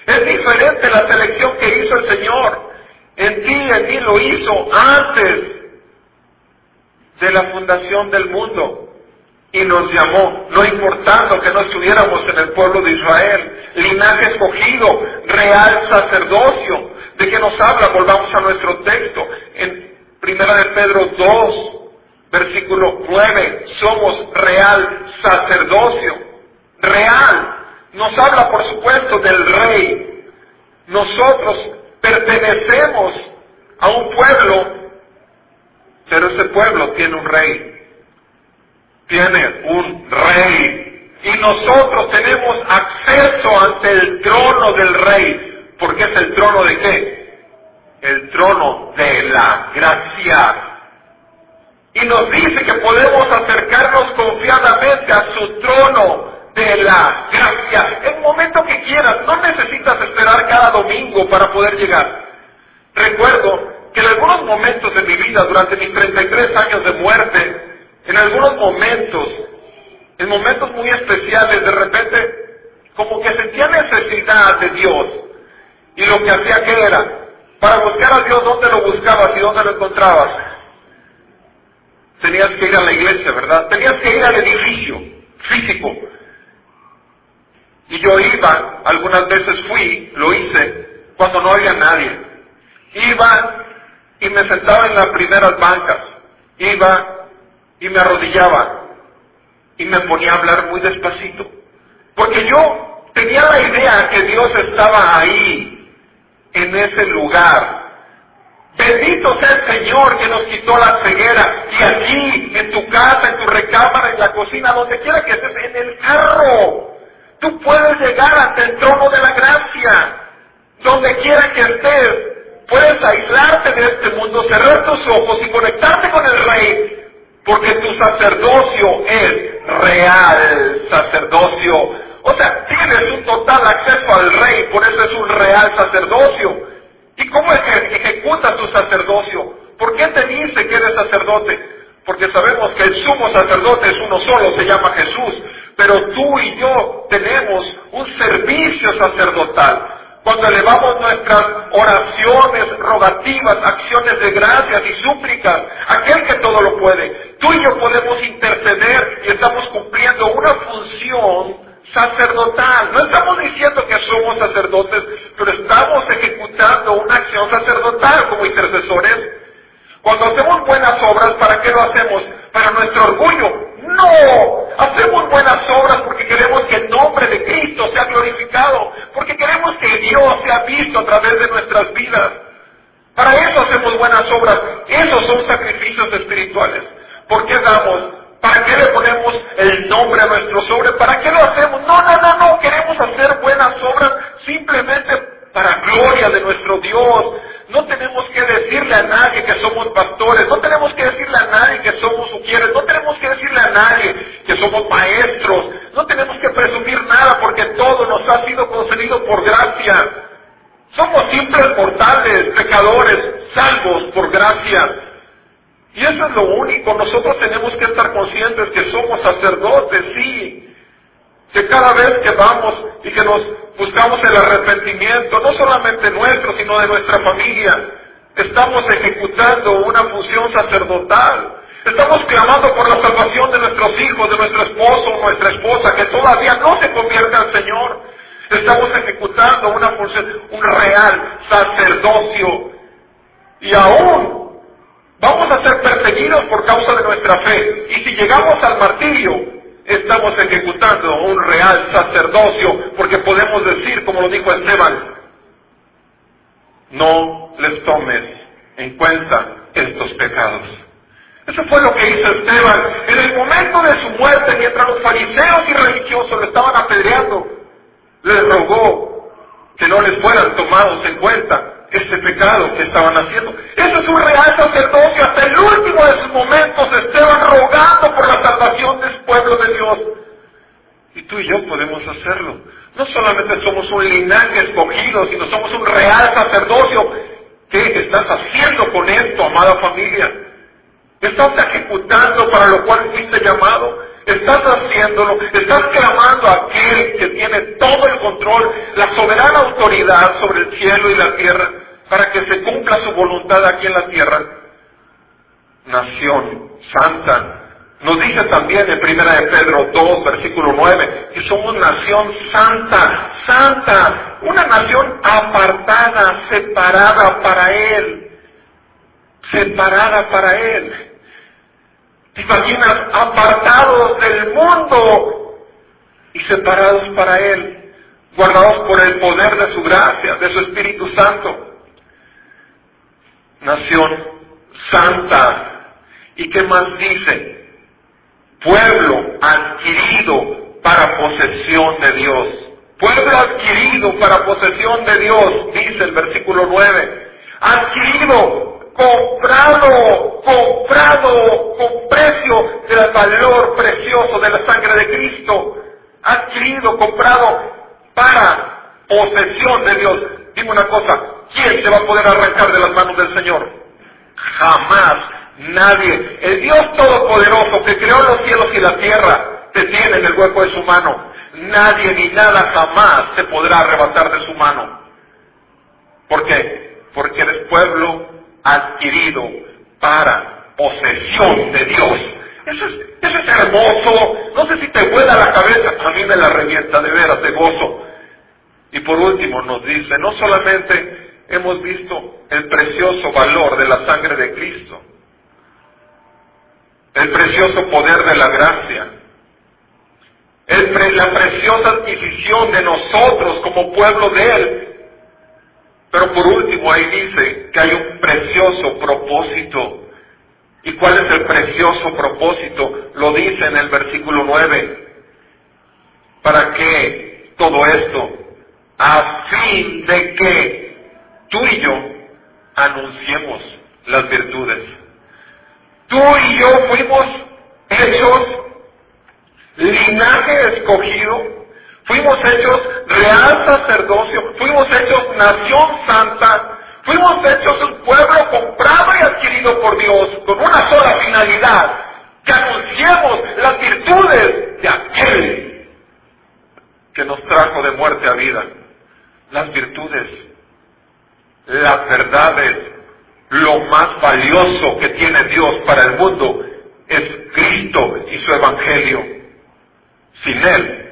Es diferente la selección que hizo el Señor. En mí lo hizo antes de la fundación del mundo. Y nos llamó, no importando que no estuviéramos en el pueblo de Israel, linaje escogido, real sacerdocio. ¿De qué nos habla? Volvamos a nuestro texto. En 1 de Pedro 2, versículo 9, somos real sacerdocio. Real. Nos habla, por supuesto, del rey. Nosotros pertenecemos a un pueblo, pero ese pueblo tiene un rey. Tiene un rey. Y nosotros tenemos acceso ante el trono del rey. ¿Porque es el trono de qué? El trono de la gracia. Y nos dice que podemos acercarnos confiadamente a su trono de la gracia. En el momento que quieras, no necesitas esperar cada domingo para poder llegar. Recuerdo que en algunos momentos de mi vida, durante mis 33 años de muerte, en algunos momentos, en momentos muy especiales, de repente, como que sentía necesidad de Dios. Y lo que hacía, ¿qué era? Para buscar a Dios, ¿dónde lo buscabas y dónde lo encontrabas? Tenías que ir a la iglesia, ¿verdad? Tenías que ir al edificio físico. Y yo iba, algunas veces fui, lo hice, cuando no había nadie. Iba y me sentaba en las primeras bancas. Iba y me arrodillaba y me ponía a hablar muy despacito, porque yo tenía la idea que Dios estaba ahí, en ese lugar. Bendito sea el Señor que nos quitó la ceguera, y aquí, en tu casa, en tu recámara, en la cocina, donde quiera que estés, en el carro, tú puedes llegar ante el trono de la gracia. Donde quiera que estés, puedes aislarte de este mundo, cerrar tus ojos y conectarte con el Rey, porque tu sacerdocio es real sacerdocio. O sea, tienes un total acceso al Rey, por eso es un real sacerdocio. ¿Y cómo es que ejecutas tu sacerdocio? ¿Por qué te dice que eres sacerdote? Porque sabemos que el sumo sacerdote es uno solo, se llama Jesús. Pero tú y yo tenemos un servicio sacerdotal. Cuando elevamos nuestras oraciones, rogativas, acciones de gracias y súplicas, aquel que todo lo puede, tú y yo podemos interceder y estamos cumpliendo una función sacerdotal. No estamos diciendo que somos sacerdotes, pero estamos ejecutando una acción sacerdotal como intercesores. Cuando hacemos buenas obras, ¿para qué lo hacemos? ¿Para nuestro orgullo? ¡No! Hacemos buenas obras porque queremos que el nombre de Cristo sea glorificado, porque queremos que Dios sea visto a través de nuestras vidas. Para eso hacemos buenas obras. Esos son sacrificios espirituales. ¿Por qué damos? ¿Para qué le ponemos el nombre a nuestro sobre? ¿Para qué lo hacemos? No. Queremos hacer buenas obras simplemente para gloria de nuestro Dios. No tenemos que decirle a nadie que somos pastores, no tenemos que decirle a nadie que somos ujieres, no tenemos que decirle a nadie que somos maestros, no tenemos que presumir nada porque todo nos ha sido concedido por gracia. Somos simples mortales, pecadores, salvos por gracia. Y eso es lo único. Nosotros tenemos que estar conscientes que somos sacerdotes, sí. Que cada vez que vamos y que nos buscamos el arrepentimiento, no solamente nuestro, sino de nuestra familia, estamos ejecutando una función sacerdotal. Estamos clamando por la salvación de nuestros hijos, de nuestro esposo o nuestra esposa, que todavía no se convierta al Señor. Estamos ejecutando una función, un real sacerdocio. Y aún vamos a ser perseguidos por causa de nuestra fe. Y si llegamos al martirio, estamos ejecutando un real sacerdocio, porque podemos decir, como lo dijo Esteban, no les tomes en cuenta estos pecados. Eso fue lo que hizo Esteban. En el momento de su muerte, mientras los fariseos y religiosos lo estaban apedreando, les rogó que no les fueran tomados en cuenta este pecado que estaban haciendo. Eso es un real sacerdocio. Hasta el último de sus momentos, Esteban rogando por la salvación del pueblo de Dios. Y tú y yo podemos hacerlo. No solamente somos un linaje escogido, sino somos un real sacerdocio. ¿Qué estás haciendo con esto, amada familia? ¿Estás ejecutando para lo cual fuiste llamado? Estás haciéndolo, estás clamando a aquel que tiene todo el control, la soberana autoridad sobre el cielo y la tierra, para que se cumpla su voluntad aquí en la tierra. Nación santa. Nos dice también en 1 de Pedro 2, versículo 9, que somos nación santa, santa, una nación apartada, separada para Él, separada para Él. ¿Te imaginas? Apartados del mundo y separados para Él, guardados por el poder de su gracia, de su Espíritu Santo. Nación santa. ¿Y qué más dice? Pueblo adquirido para posesión de Dios. Pueblo adquirido para posesión de Dios, dice el versículo 9. Adquirido, comprado con precio del valor precioso de la sangre de Cristo. Adquirido, comprado para posesión de Dios. Dime una cosa, ¿quién se va a poder arrancar de las manos del Señor? Jamás. Nadie. El Dios Todopoderoso que creó los cielos y la tierra te tiene en el hueco de su mano. Nadie ni nada jamás te podrá arrebatar de su mano. ¿Por qué? Porque eres pueblo adquirido para posesión de Dios. Eso es hermoso. No sé si te vuela la cabeza. A mí me la revienta de veras de gozo. Y por último nos dice, no solamente hemos visto el precioso valor de la sangre de Cristo, el precioso poder de la gracia, la preciosa adquisición de nosotros como pueblo de Él. Pero por último ahí dice que hay un precioso propósito. ¿Y cuál es el precioso propósito? Lo dice en el versículo 9. ¿Para qué todo esto? A fin de que tú y yo anunciemos las virtudes. Tú y yo fuimos hechos linaje escogido, fuimos hechos real sacerdocio, fuimos hechos nación santa, fuimos hechos un pueblo comprado y adquirido por Dios con una sola finalidad, que anunciemos las virtudes de aquel que nos trajo de muerte a vida. Las virtudes, las verdades, lo más valioso que tiene Dios para el mundo es Cristo y su Evangelio. Sin Él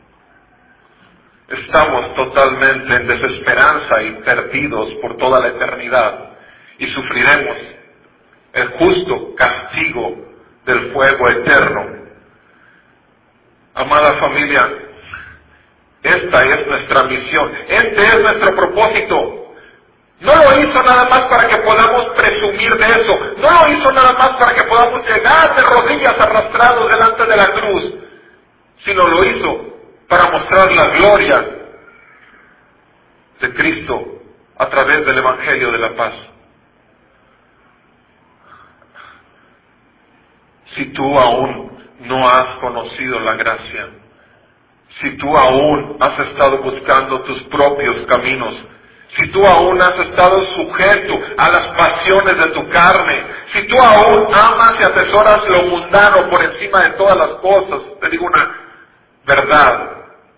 estamos totalmente en desesperanza y perdidos por toda la eternidad y sufriremos el justo castigo del fuego eterno. Amada familia, esta es nuestra misión, este es nuestro propósito. No lo hizo nada más para que podamos presumir de eso, no lo hizo nada más para que podamos llegar de rodillas arrastrados delante de la cruz, sino lo hizo para mostrar la gloria de Cristo a través del Evangelio de la paz. Si tú aún no has conocido la gracia, si tú aún has estado buscando tus propios caminos, si tú aún has estado sujeto a las pasiones de tu carne, si tú aún amas y atesoras lo mundano por encima de todas las cosas, te digo una verdad,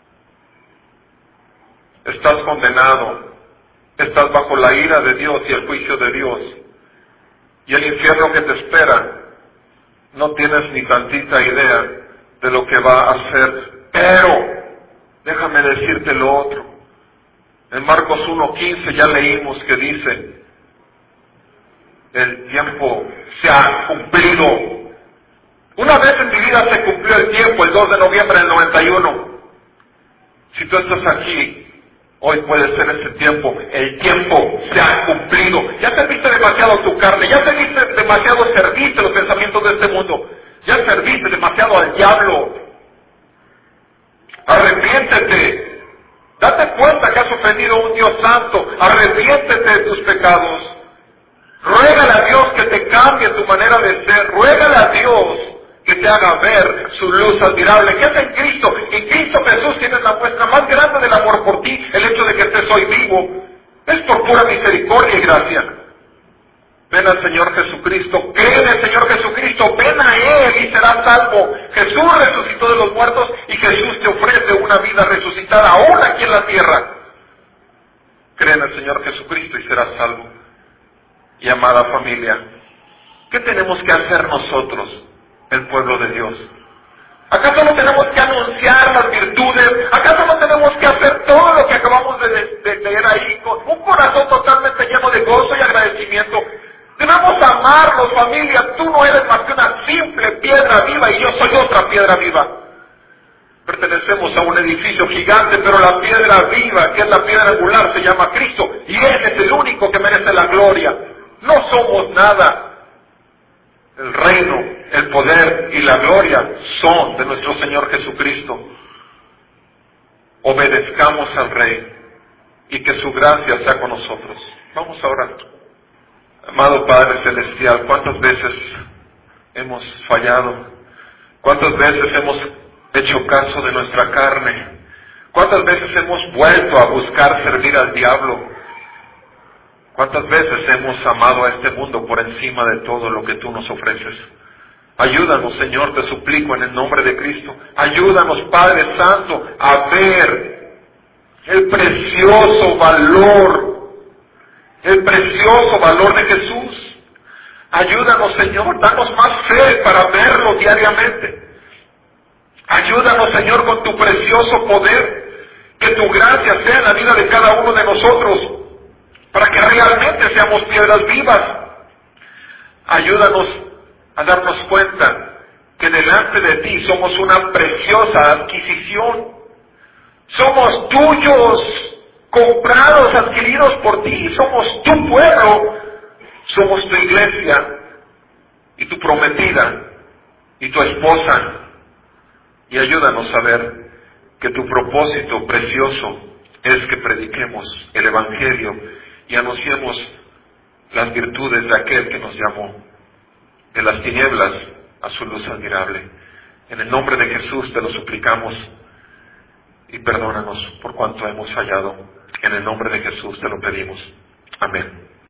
estás condenado, estás bajo la ira de Dios y el juicio de Dios, y el infierno que te espera, no tienes ni tantita idea de lo que va a hacer. Pero, déjame decirte lo otro. En Marcos 1:15 ya leímos que dice, el tiempo se ha cumplido. Una vez en mi vida se cumplió el tiempo, el 2 de noviembre del 91. Si tú estás aquí, hoy puede ser ese tiempo. El tiempo se ha cumplido. Ya serviste demasiado tu carne, ya serviste demasiado, serviste los pensamientos de este mundo. Ya serviste demasiado al diablo. Arrepiéntete. Date cuenta que has ofendido a un Dios santo. Arrepiéntete de tus pecados. Ruégale a Dios que te cambie tu manera de ser. Ruégale a Dios que te haga ver su luz admirable, que es en Cristo. En Cristo Jesús tienes la muestra más grande del amor por ti, el hecho de que estés hoy vivo. Es por pura misericordia y gracia. Ven al Señor Jesucristo, cree en el Señor Jesucristo, ven a Él y serás salvo. Jesús resucitó de los muertos y Jesús te ofrece una vida resucitada aún aquí en la tierra. Cree en el Señor Jesucristo y serás salvo. Y amada familia, ¿qué tenemos que hacer nosotros, el pueblo de Dios? ¿Acaso no tenemos que anunciar las virtudes? ¿Acaso no tenemos que hacer todo lo que acabamos de leer ahí con un corazón totalmente lleno de gozo y agradecimiento? Debemos amarlos, familia. Tú no eres más que una simple piedra viva y yo soy otra piedra viva. Pertenecemos a un edificio gigante, pero la piedra viva, que es la piedra angular, se llama Cristo, y Él es el único que merece la gloria. No somos nada. El reino, el poder y la gloria son de nuestro Señor Jesucristo. Obedezcamos al Rey y que su gracia sea con nosotros. Vamos a orar. Amado Padre Celestial, ¿cuántas veces hemos fallado? ¿Cuántas veces hemos hecho caso de nuestra carne? ¿Cuántas veces hemos vuelto a buscar servir al diablo? ¿Cuántas veces hemos amado a este mundo por encima de todo lo que tú nos ofreces? Ayúdanos, Señor, te suplico en el nombre de Cristo. Ayúdanos, Padre Santo, a ver el precioso valor de Jesús. Ayúdanos, Señor, danos más fe para verlo diariamente. Ayúdanos, Señor, con tu precioso poder, que tu gracia sea en la vida de cada uno de nosotros, para que realmente seamos piedras vivas. Ayúdanos a darnos cuenta que delante de ti somos una preciosa adquisición. Somos tuyos, comprados, adquiridos por ti. Somos tu pueblo, somos tu iglesia y tu prometida y tu esposa. Y ayúdanos a ver que tu propósito precioso es que prediquemos el Evangelio y anunciemos las virtudes de aquel que nos llamó de las tinieblas a su luz admirable. En el nombre de Jesús te lo suplicamos y perdónanos por cuanto hemos fallado. En el nombre de Jesús te lo pedimos. Amén.